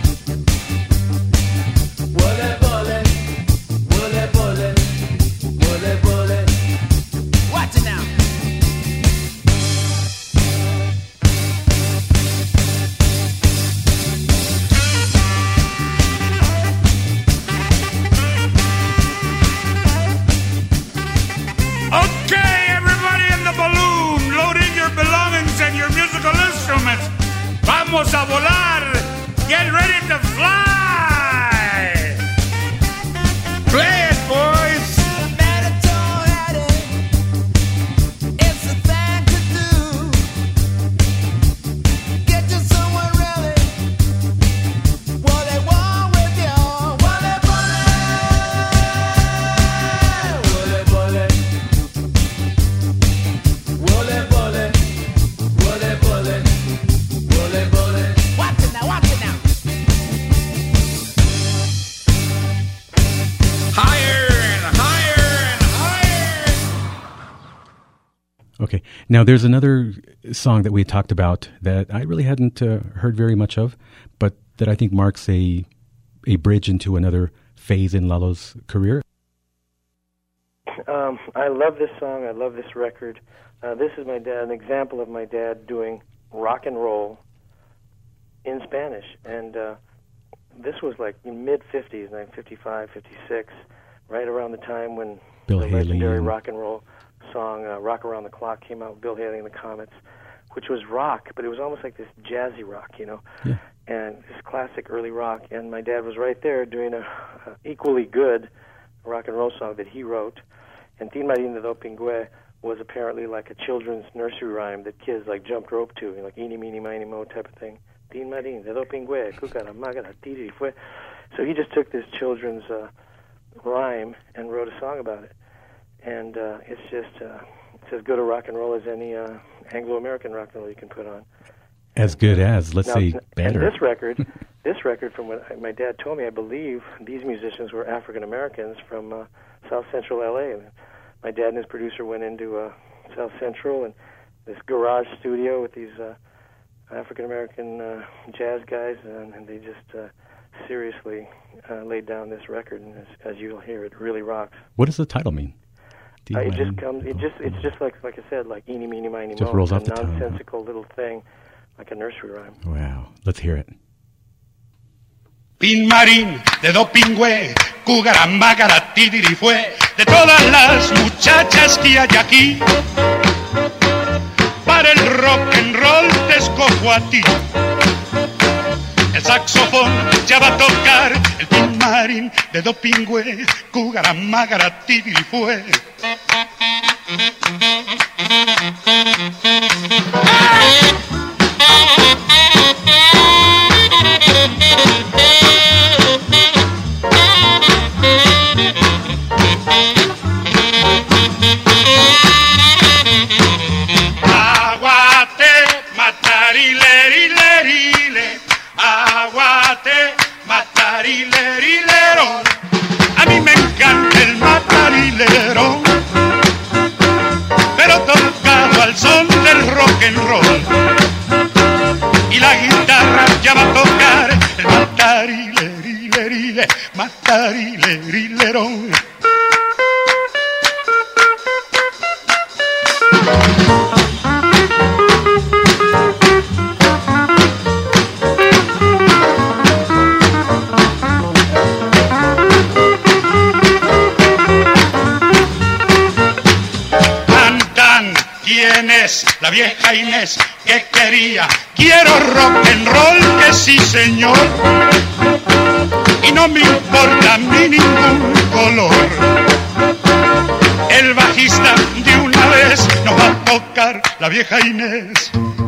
woolly bully, woolly bully, woolly bully. Watch it now. Okay, everybody in the balloon, load in your belongings and your musical instruments. Vamos a volar. Get ready to fly. Play it, boys. Maddie told Hattie, it's a thing to do. Get you somewhere really. What they want with you. Woolly bully, woolly bully, woolly bully, woolly bully, woolly bully. Watch it now, watch it now. Higher and higher and higher. Okay. Now, there's another song that we talked about that I really hadn't uh, heard very much of, but that I think marks a a bridge into another phase in Lalo's career. Um, I love this song. I love this record. Uh, this is my dad, an example of my dad doing rock and roll in Spanish. And uh, this was like in mid-fifties, nineteen fifty-five, fifty-six, right around the time when Bill the Haley legendary and... rock and roll song uh, Rock Around the Clock came out, Bill Haley and the Comets, which was rock, but it was almost like this jazzy rock, you know, yeah. and this classic early rock. And my dad was right there doing a, a equally good rock and roll song that he wrote. And Tin Marín de Do Pingüe was apparently like a children's nursery rhyme that kids like jumped rope to, you know, like eeny, meeny, miny, mo type of thing. Tin Marín de Do Pingüe, cucara, magara, tiri, fue. So he just took this children's uh, rhyme and wrote a song about it. And uh, it's just uh, it's as good a rock and roll as any uh, Anglo-American rock and roll you can put on. As good as, let's now, say, better. And this record, this record, from what my dad told me, I believe these musicians were African Americans from uh, South Central L A. My dad and his producer went into uh, South Central and this garage studio with these uh, African American uh, jazz guys, and, and they just uh, seriously uh, laid down this record. And as, as you'll hear, it really rocks. What does the title mean? Uh, it just comes. It just. It's just like, like I said, like eeny, meeny, miny, just mo. rolls a off the tongue. nonsensical little thing, like a nursery rhyme. Wow. Let's hear it. Tin Marín de Do Pingüe, cúgara, mágara, tidiri fue, de todas las muchachas que hay aquí. Para el rock and roll te escojo a ti. El saxofón ya va a tocar, el Tin Marín de Do Pingüe, cúgara, mágara, tidiri fue. Aguate, matarilerile, aguate, matarilerilero. A mí me encanta el matarilero, pero tocado al son del rock and roll. Y la guitarra ya va a tocar el matarilerile, matarilerilero. ¿Quién es la vieja Inés que quería? Quiero rock and roll, que sí señor, y no me importa a mí ningún color. El bajista de una vez nos va a tocar la vieja Inés.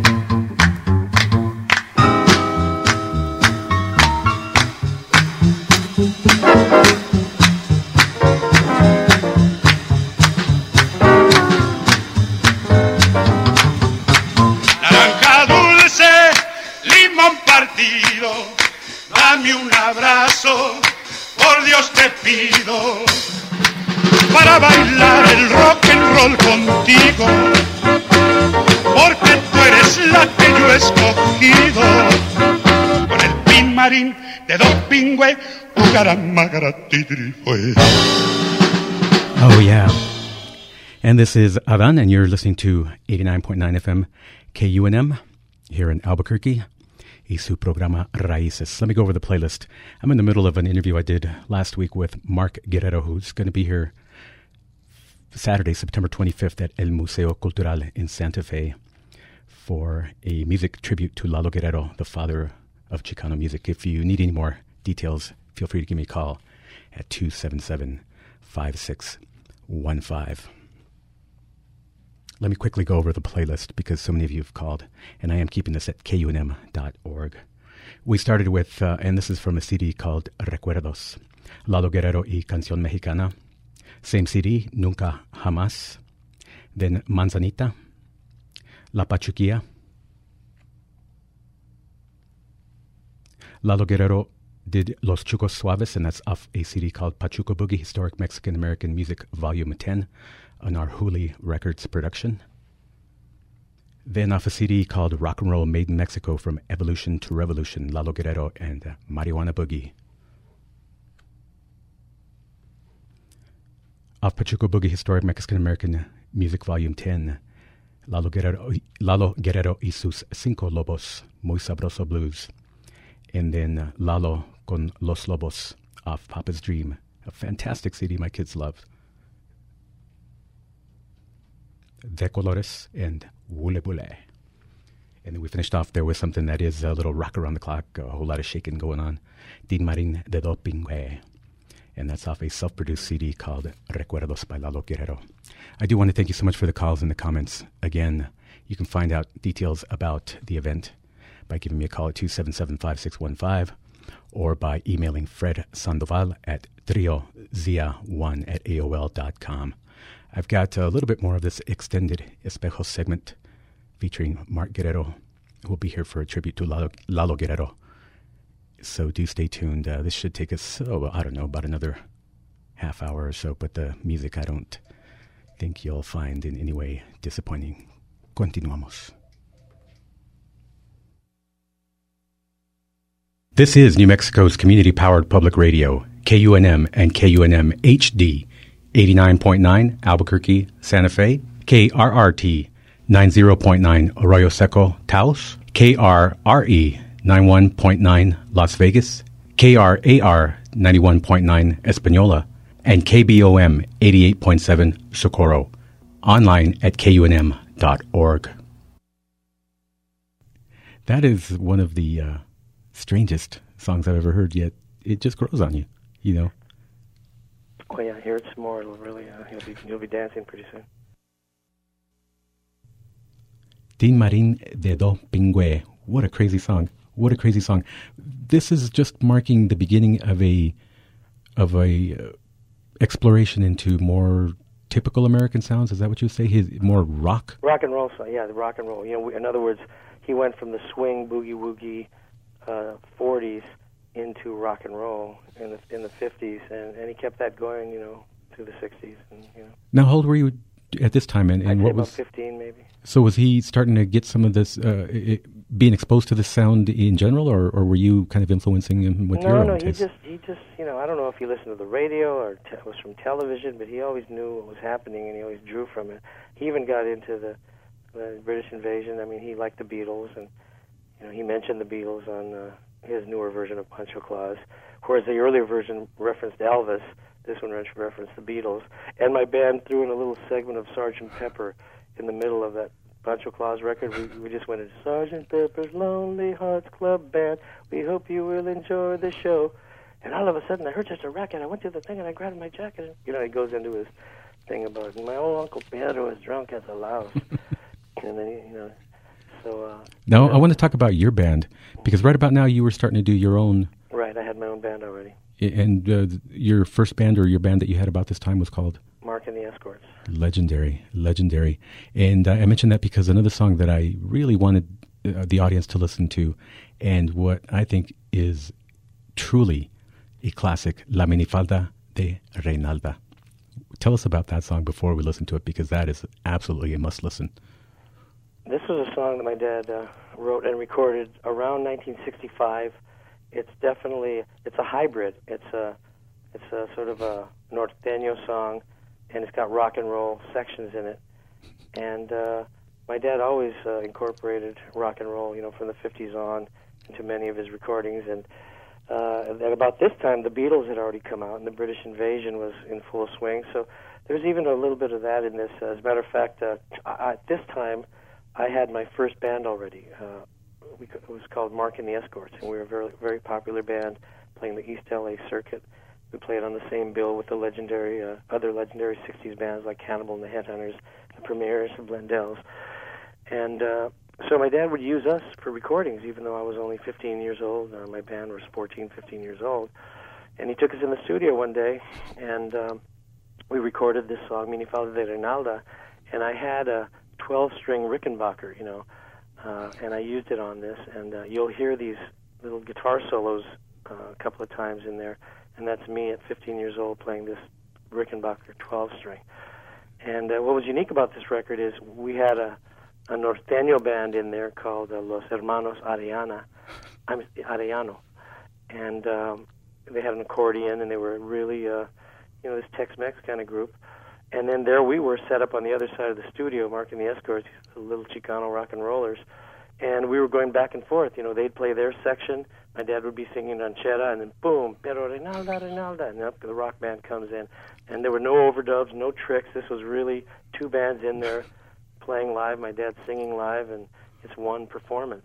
Dame un abrazo, por Dios te pido, para bailar el rock and roll contigo, porque tú eres la que yo he escogido. Con el Tin Marín de Do Pingüe, fue. Oh yeah. And this is Adan, and you're listening to eighty-nine point nine F M K U N M here in Albuquerque. Y su programa Raíces. Let me go over the playlist. I'm in the middle of an interview I did last week with Mark Guerrero, who's going to be here Saturday, September twenty-fifth at El Museo Cultural in Santa Fe for a music tribute to Lalo Guerrero, the father of Chicano music. If you need any more details, feel free to give me a call at two seven seven, five six one five. Let me quickly go over the playlist because so many of you have called, and I am keeping this at K U N M dot org. We started with, uh, and this is from a C D called Recuerdos, Lalo Guerrero y Canción Mexicana. Same C D, Nunca Jamás. Then Manzanita, La Pachuquilla. Lalo Guerrero did Los Chucos Suaves, and that's off a C D called Pachuco Boogie, Historic Mexican-American Music, Volume ten, on our Huli Records production. Then off a C D called Rock and Roll Made in Mexico, From Evolution to Revolution, Lalo Guerrero and uh, Marijuana Boogie. Off Pachuco Boogie, Historic Mexican-American Music, Volume ten, Lalo Guerrero, Lalo Guerrero y sus Cinco Lobos, Muy Sabroso Blues. And then uh, Lalo con Los Lobos off Papa's Dream, a fantastic C D my kids loved. De Colores and Wule Bule. And then we finished off there with something that is a little rock around the clock, a whole lot of shaking going on. Tin Marin de Do Pingüe. And that's off a self-produced C D called Recuerdos by Lalo Guerrero. I do want to thank you so much for the calls and the comments. Again, you can find out details about the event by giving me a call at two seven seven, five six one five or by emailing Fred Sandoval at triozia one at A O L dot com. I've got a little bit more of this extended Espejo segment featuring Mark Guerrero, who will be here for a tribute to Lalo, Lalo Guerrero. So do stay tuned. Uh, this should take us, oh, I don't know, about another half hour or so, but the music I don't think you'll find in any way disappointing. Continuamos. This is New Mexico's community-powered public radio, K U N M and K U N M H D, eighty-nine point nine Albuquerque, Santa Fe, K R R T, ninety point nine Arroyo Seco, Taos, K R R E, ninety-one point nine Las Vegas, K R A R, ninety-one point nine Espanola, and K B O M, eighty-eight point seven Socorro, online at K U N M dot org. That is one of the uh, strangest songs I've ever heard, yet it just grows on you, you know. Oh yeah, hear it some more. It'll really, uh, you'll be you'll be dancing pretty soon. Tin Marin de Do Pingüe. What a crazy song! What a crazy song! This is just marking the beginning of a of a uh, exploration into more typical American sounds. Is that what you would say? His more rock, rock and roll song. Yeah, the rock and roll. You know, we, in other words, he went from the swing boogie woogie uh, forties into rock and roll in the in the fifties, and, and he kept that going, you know, through the sixties. And you know. Now, how old were you at this time? And, and I'd say what about was fifteen, maybe. So was he starting to get some of this, uh, it, being exposed to the sound in general, or, or were you kind of influencing him with no, your own No, taste? he just, he just, you know, I don't know if he listened to the radio or te- was from television, but he always knew what was happening, and he always drew from it. He even got into the, the British invasion. I mean, he liked the Beatles, and, you know, he mentioned the Beatles on uh, his newer version of Pancho Claus, whereas the earlier version referenced Elvis. This one referenced the Beatles. And my band threw in a little segment of Sergeant Pepper in the middle of that Pancho Claus record. We, we just went into Sergeant Pepper's Lonely Hearts Club Band. We hope you will enjoy the show. And all of a sudden, I heard just a racket. I went to the thing, and I grabbed my jacket. And, you know, he goes into his thing about, my old Uncle Pedro is drunk as a louse. And then, you know, so... Uh, now, I want to talk about your band, because right about now you were starting to do your own... Right, I had my own band already. And uh, your first band, or your band that you had about this time, was called? Mark and the Escorts. Legendary, legendary. And uh, I mentioned that because another song that I really wanted uh, the audience to listen to, and what I think is truly a classic, La Minifalda de Reynalda. Tell us about that song before we listen to it, because that is absolutely a must-listen. This was a song that my dad uh, wrote and recorded around nineteen sixty-five. It's definitely, it's a hybrid. It's a, it's a sort of a norteño song, and it's got rock and roll sections in it. And uh, my dad always uh, incorporated rock and roll, you know, from the fifties on into many of his recordings. And uh, at about this time, the Beatles had already come out, and the British invasion was in full swing. So there's even a little bit of that in this. Uh, as a matter of fact, uh, I, at this time, I had my first band already. Uh, we, it was called Mark and the Escorts, and we were a very, very popular band playing the East L A circuit. We played on the same bill with the legendary, uh, other legendary sixties bands like Cannibal and the Headhunters, the Premiers, the Blendells. And uh, so my dad would use us for recordings, even though I was only fifteen years old. Uh, my band was fourteen, fifteen years old. And he took us in the studio one day, and um, we recorded this song, Minifalda de Reynalda, and I had a twelve-string Rickenbacker, you know, uh, and I used it on this. And uh, you'll hear these little guitar solos uh, a couple of times in there, and that's me at fifteen years old playing this Rickenbacker twelve-string. And uh, what was unique about this record is we had a, a norteño band in there called uh, Los Hermanos Arellana, I'm Arellano, and um, they had an accordion, and they were really, uh, you know, this Tex-Mex kind of group. And then there we were set up on the other side of the studio, Mark and the Escorts, the little Chicano rock and rollers. And we were going back and forth. You know, they'd play their section. My dad would be singing ranchera, and then boom, Pero Reinalda, Reinalda, and up the rock band comes in. And there were no overdubs, no tricks. This was really two bands in there playing live. My dad singing live, and it's one performance.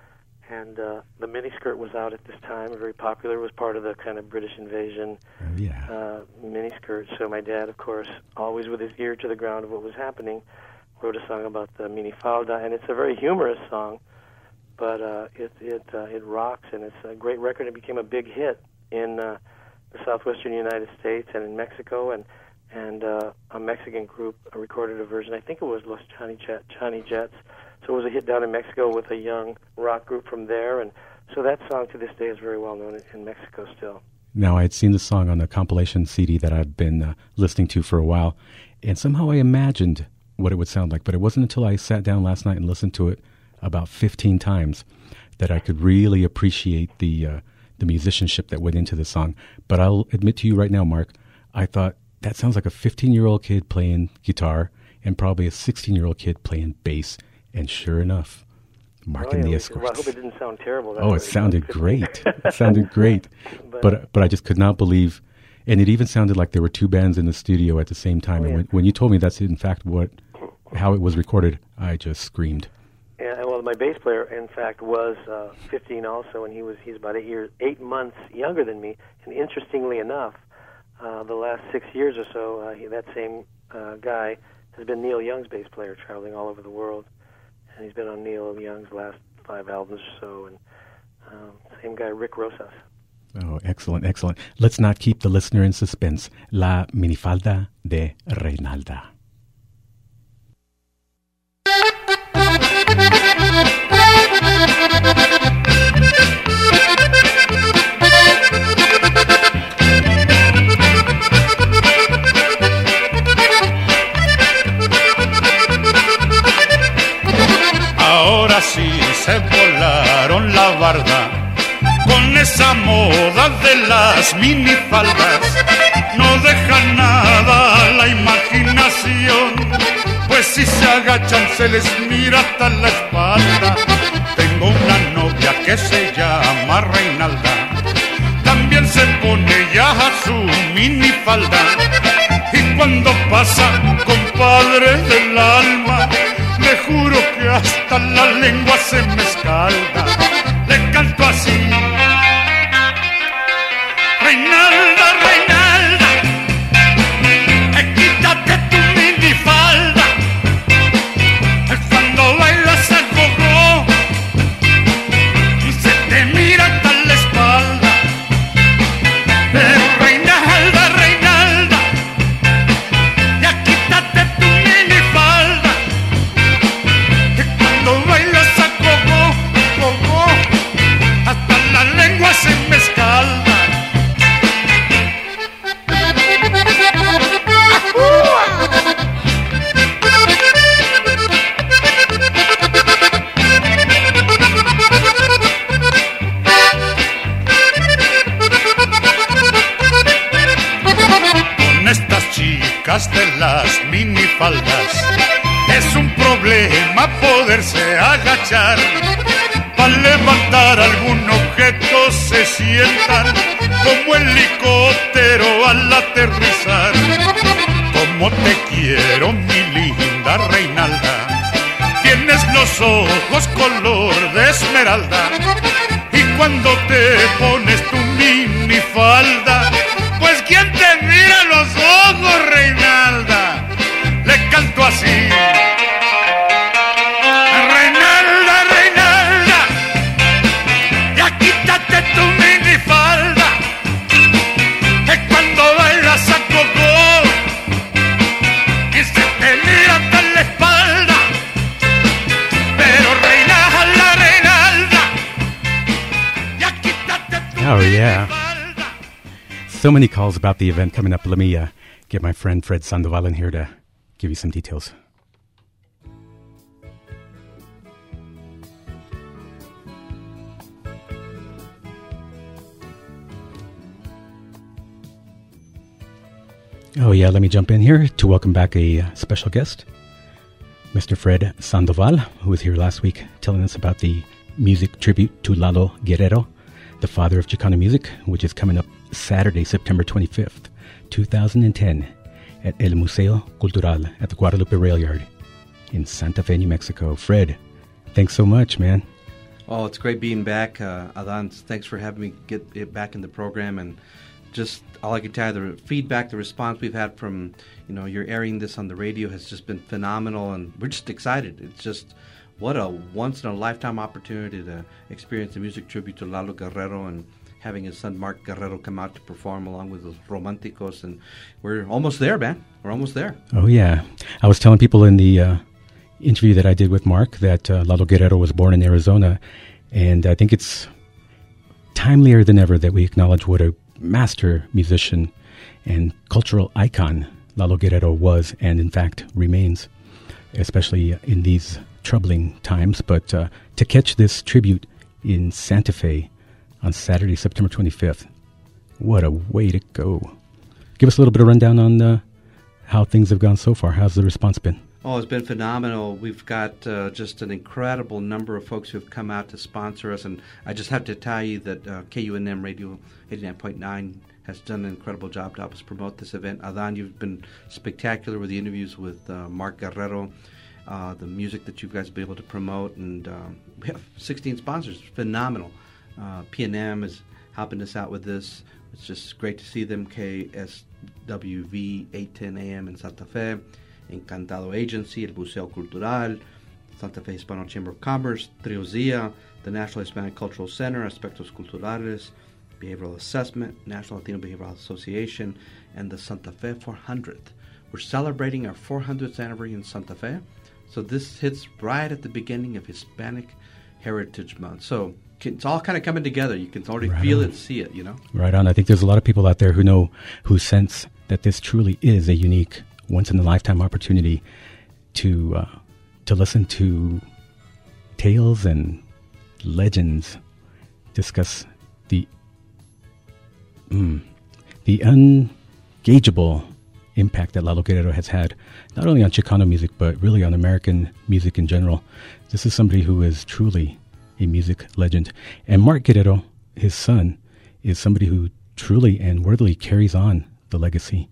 And uh, the miniskirt was out at this time, very popular. It was part of the kind of British invasion Oh, yeah. uh, miniskirt. So my dad, of course, always with his ear to the ground of what was happening, wrote a song about the minifalda, and it's a very humorous song, but uh, it it uh, it rocks, and it's a great record. It became a big hit in uh, the southwestern United States and in Mexico, and and uh, a Mexican group recorded a version. I think it was Los Chani Jet, Chani Jets. So it was a hit down in Mexico with a young rock group from there, and so that song to this day is very well known in, in Mexico still. Now, I had seen the song on the compilation C D that I've been uh, listening to for a while, and somehow I imagined what it would sound like, but it wasn't until I sat down last night and listened to it about fifteen times that I could really appreciate the uh, the musicianship that went into the song. But I'll admit to you right now, Mark, I thought that sounds like a fifteen-year-old kid playing guitar and probably a sixteen-year-old kid playing bass. And sure enough, Mark Oh, and yeah, the we- Escorts. Well, I hope it didn't sound terrible. That Oh, way. it sounded great. It sounded great. But- But but I just could not believe, and it even sounded like there were two bands in the studio at the same time. Oh, and yeah. when, when you told me that's in fact what how it was recorded, I just screamed. And well, my bass player, in fact, was uh, fifteen also, and he was he's about eight years, eight months younger than me. And interestingly enough, uh, the last six years or so, uh, he, that same uh, guy has been Neil Young's bass player, traveling all over the world, and he's been on Neil Young's last five albums or so. And um, same guy, Rick Rosas. Oh, excellent, excellent. Let's not keep the listener in suspense. La minifalda de Reinalda. Ahora sí se volaron la barda con esa moda de las minifaldas. No deja nada a la imaginación, pues si se agachan se les mira hasta la espalda. Tengo una novia que se llama Reinalda, también se pone ya a su minifalda. Y cuando pasa, compadre del alma, le juro que hasta la lengua se me escalda. Le canto así: Reinalda, Reinalda, eh, quítate tu minifalda. Eh, Cuando bailas a gogo y se te mira hasta la espalda. Pero Reinalda, Reinalda, ya quítate tu minifalda. Que cuando bailas a gogo, gogo, hasta la lengua se me escalda. Con estas chicas de las minifaldas es un problema poderse agachar. Para levantar algún objeto se sientan como helicóptero al aterrizar. Como te quiero, mi linda Reinalda, tienes los ojos color de esmeralda. Y cuando te pones tu minifalda, pues ¿quién te mira los ojos, Reinalda? Le canto así: Reinalda, Reinalda, ya quítate tu minifalda. Que cuando bailas a gogo y se te mira hasta la espalda. Pero Reinalda, Reinalda, ya quítate tu Oh, yeah. minifalda. So many calls about the event coming up. Let me uh, get my friend Fred Sandoval in here to give you some details. Oh, yeah, let me jump in here to welcome back a uh, special guest, Mister Fred Sandoval, who was here last week telling us about the music tribute to Lalo Guerrero, the father of Chicano music, which is coming up Saturday, September twenty-fifth, two thousand ten, at El Museo Cultural at the Guadalupe Rail Yard in Santa Fe, New Mexico. Fred, thanks so much, man. Oh, it's great being back. Uh, Adan, thanks for having me get it back in the program. And just all I can tell you, the feedback, the response we've had from, you know, you're airing this on the radio has just been phenomenal. And we're just excited. It's just what a once-in-a-lifetime opportunity to experience the music tribute to Lalo Guerrero and having his son Mark Guerrero come out to perform along with los Romanticos. And we're almost there, man. We're almost there. Oh, yeah. I was telling people in the uh, interview that I did with Mark that uh, Lalo Guerrero was born in Arizona. And I think it's timelier than ever that we acknowledge what a master musician and cultural icon Lalo Guerrero was and, in fact, remains, especially in these troubling times. But uh, to catch this tribute in Santa Fe on Saturday, September twenty-fifth, what a way to go. Give us a little bit of rundown on uh, how things have gone so far. How's the response been? Oh, it's been phenomenal. We've got uh, just an incredible number of folks who have come out to sponsor us. And I just have to tell you that uh, K U N M Radio eighty-nine point nine has done an incredible job to help us promote this event. Adan, you've been spectacular with the interviews with uh, Mark Guerrero, uh, the music that you guys have been able to promote. And um, we have sixteen sponsors. Phenomenal. Uh, P and M is helping us out with this. It's just great to see them. K S W V eight ten A M in Santa Fe, Encantado Agency, El Museo Cultural, Santa Fe Hispano Chamber of Commerce, Triozia, the National Hispanic Cultural Center, Aspectos Culturales, Behavioral Assessment, National Latino Behavioral Association, and the Santa Fe four hundredth. We're celebrating our four hundredth anniversary in Santa Fe, so this hits right at the beginning of Hispanic Heritage Month. So it's all kind of coming together. You can already right feel on. It, see it, you know? Right on. I think there's a lot of people out there who know, who sense that this truly is a unique, once-in-a-lifetime opportunity to uh, to listen to tales and legends discuss the mm, the ungageable impact that Lalo Guerrero has had, not only on Chicano music, but really on American music in general. This is somebody who is truly a music legend. And Mark Guerrero, his son, is somebody who truly and worthily carries on the legacy.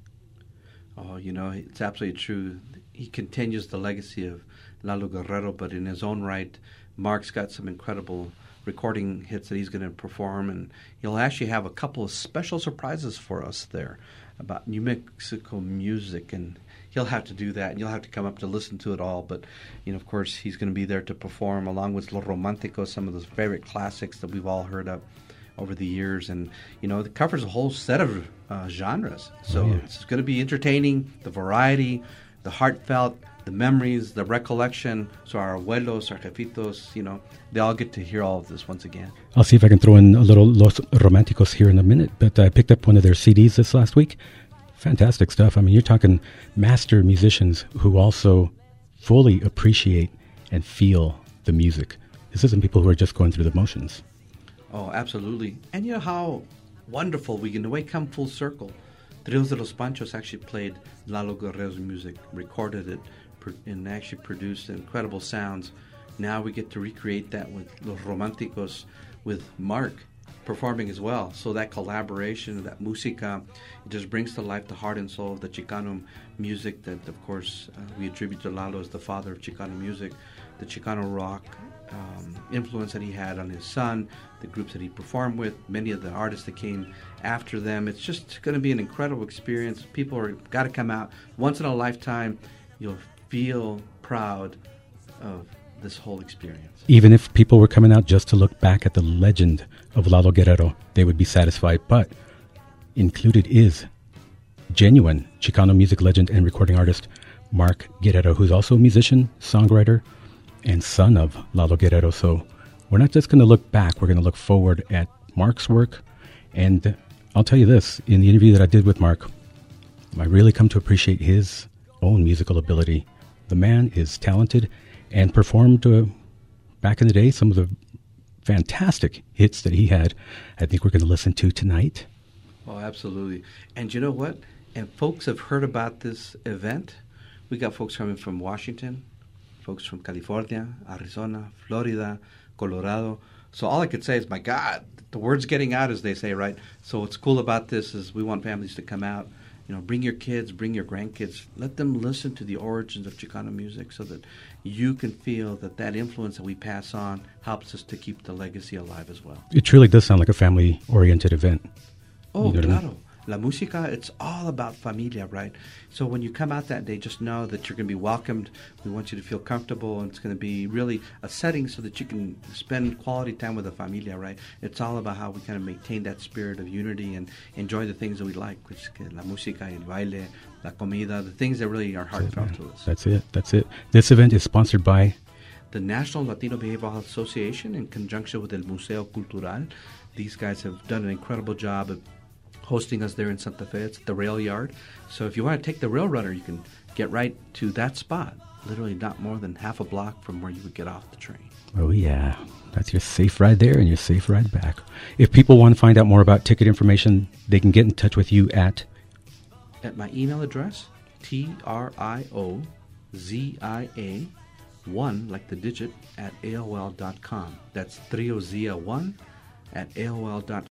Oh, you know, it's absolutely true. He continues the legacy of Lalo Guerrero, but in his own right, Mark's got some incredible recording hits that he's going to perform, and he'll actually have a couple of special surprises for us there about New Mexico music, and he'll have to do that, and you'll have to come up to listen to it all. But, you know, of course, he's going to be there to perform along with Los Romanticos, some of those favorite classics that we've all heard of over the years. And, you know, it covers a whole set of uh, genres. So oh, yeah. It's going to be entertaining, the variety, the heartfelt, the memories, the recollection. So our abuelos, our jefitos, you know, they all get to hear all of this once again. I'll see if I can throw in a little Los Romanticos here in a minute. But I picked up one of their C Ds this last week. Fantastic stuff. I mean, you're talking master musicians who also fully appreciate and feel the music. This isn't people who are just going through the motions. Oh, absolutely. And you know how wonderful we can, in a way, come full circle. Trios de los Panchos actually played Lalo Guerrero's music, recorded it, and actually produced incredible sounds. Now we get to recreate that with Los Romanticos, with Mark performing as well. So that collaboration, that música, it just brings to life the heart and soul of the Chicano music that, of course, uh, we attribute to Lalo as the father of Chicano music, the Chicano rock um, influence that he had on his son, the groups that he performed with, many of the artists that came after them. It's just going to be an incredible experience. People are got to come out. Once in a lifetime, you'll feel proud of this whole experience. Even if people were coming out just to look back at the legend of Lalo Guerrero, they would be satisfied. But included is genuine Chicano music legend and recording artist Mark Guerrero, who's also a musician, songwriter, and son of Lalo Guerrero. So we're not just going to look back, we're going to look forward at Mark's work. And I'll tell you this, in the interview that I did with Mark, I really come to appreciate his own musical ability. The man is talented and performed uh, back in the day some of the fantastic hits that he had. I think we're going to listen to tonight. Oh, absolutely. And you know what? And folks have heard about this event. We got folks coming from Washington, folks from California, Arizona, Florida, Colorado. So all I could say is, my God, the word's getting out, as they say, right? So what's cool about this is we want families to come out. You know, bring your kids, bring your grandkids. Let them listen to the origins of Chicano music so that you can feel that that influence that we pass on helps us to keep the legacy alive as well. It truly does sound like a family-oriented event. Oh, You know what I mean? claro. La música, it's all about familia, right? So when you come out that day, just know that you're going to be welcomed. We want you to feel comfortable, and it's going to be really a setting so that you can spend quality time with the familia, right? It's all about how we kind of maintain that spirit of unity and enjoy the things that we like, which is la música, el baile, la comida, the things that really are heartfelt to us. That's it. That's it. This event is sponsored by The National Latino Behavioral Health Association, in conjunction with El Museo Cultural. These guys have done an incredible job of hosting us there in Santa Fe. It's at the rail yard. So if you want to take the rail runner, you can get right to that spot, literally not more than half a block from where you would get off the train. Oh, yeah. That's your safe ride there and your safe ride back. If people want to find out more about ticket information, they can get in touch with you at... At my email address, T R I O Z I A one, like the digit, at A O L dot com. That's Triozia one at A O L dot com.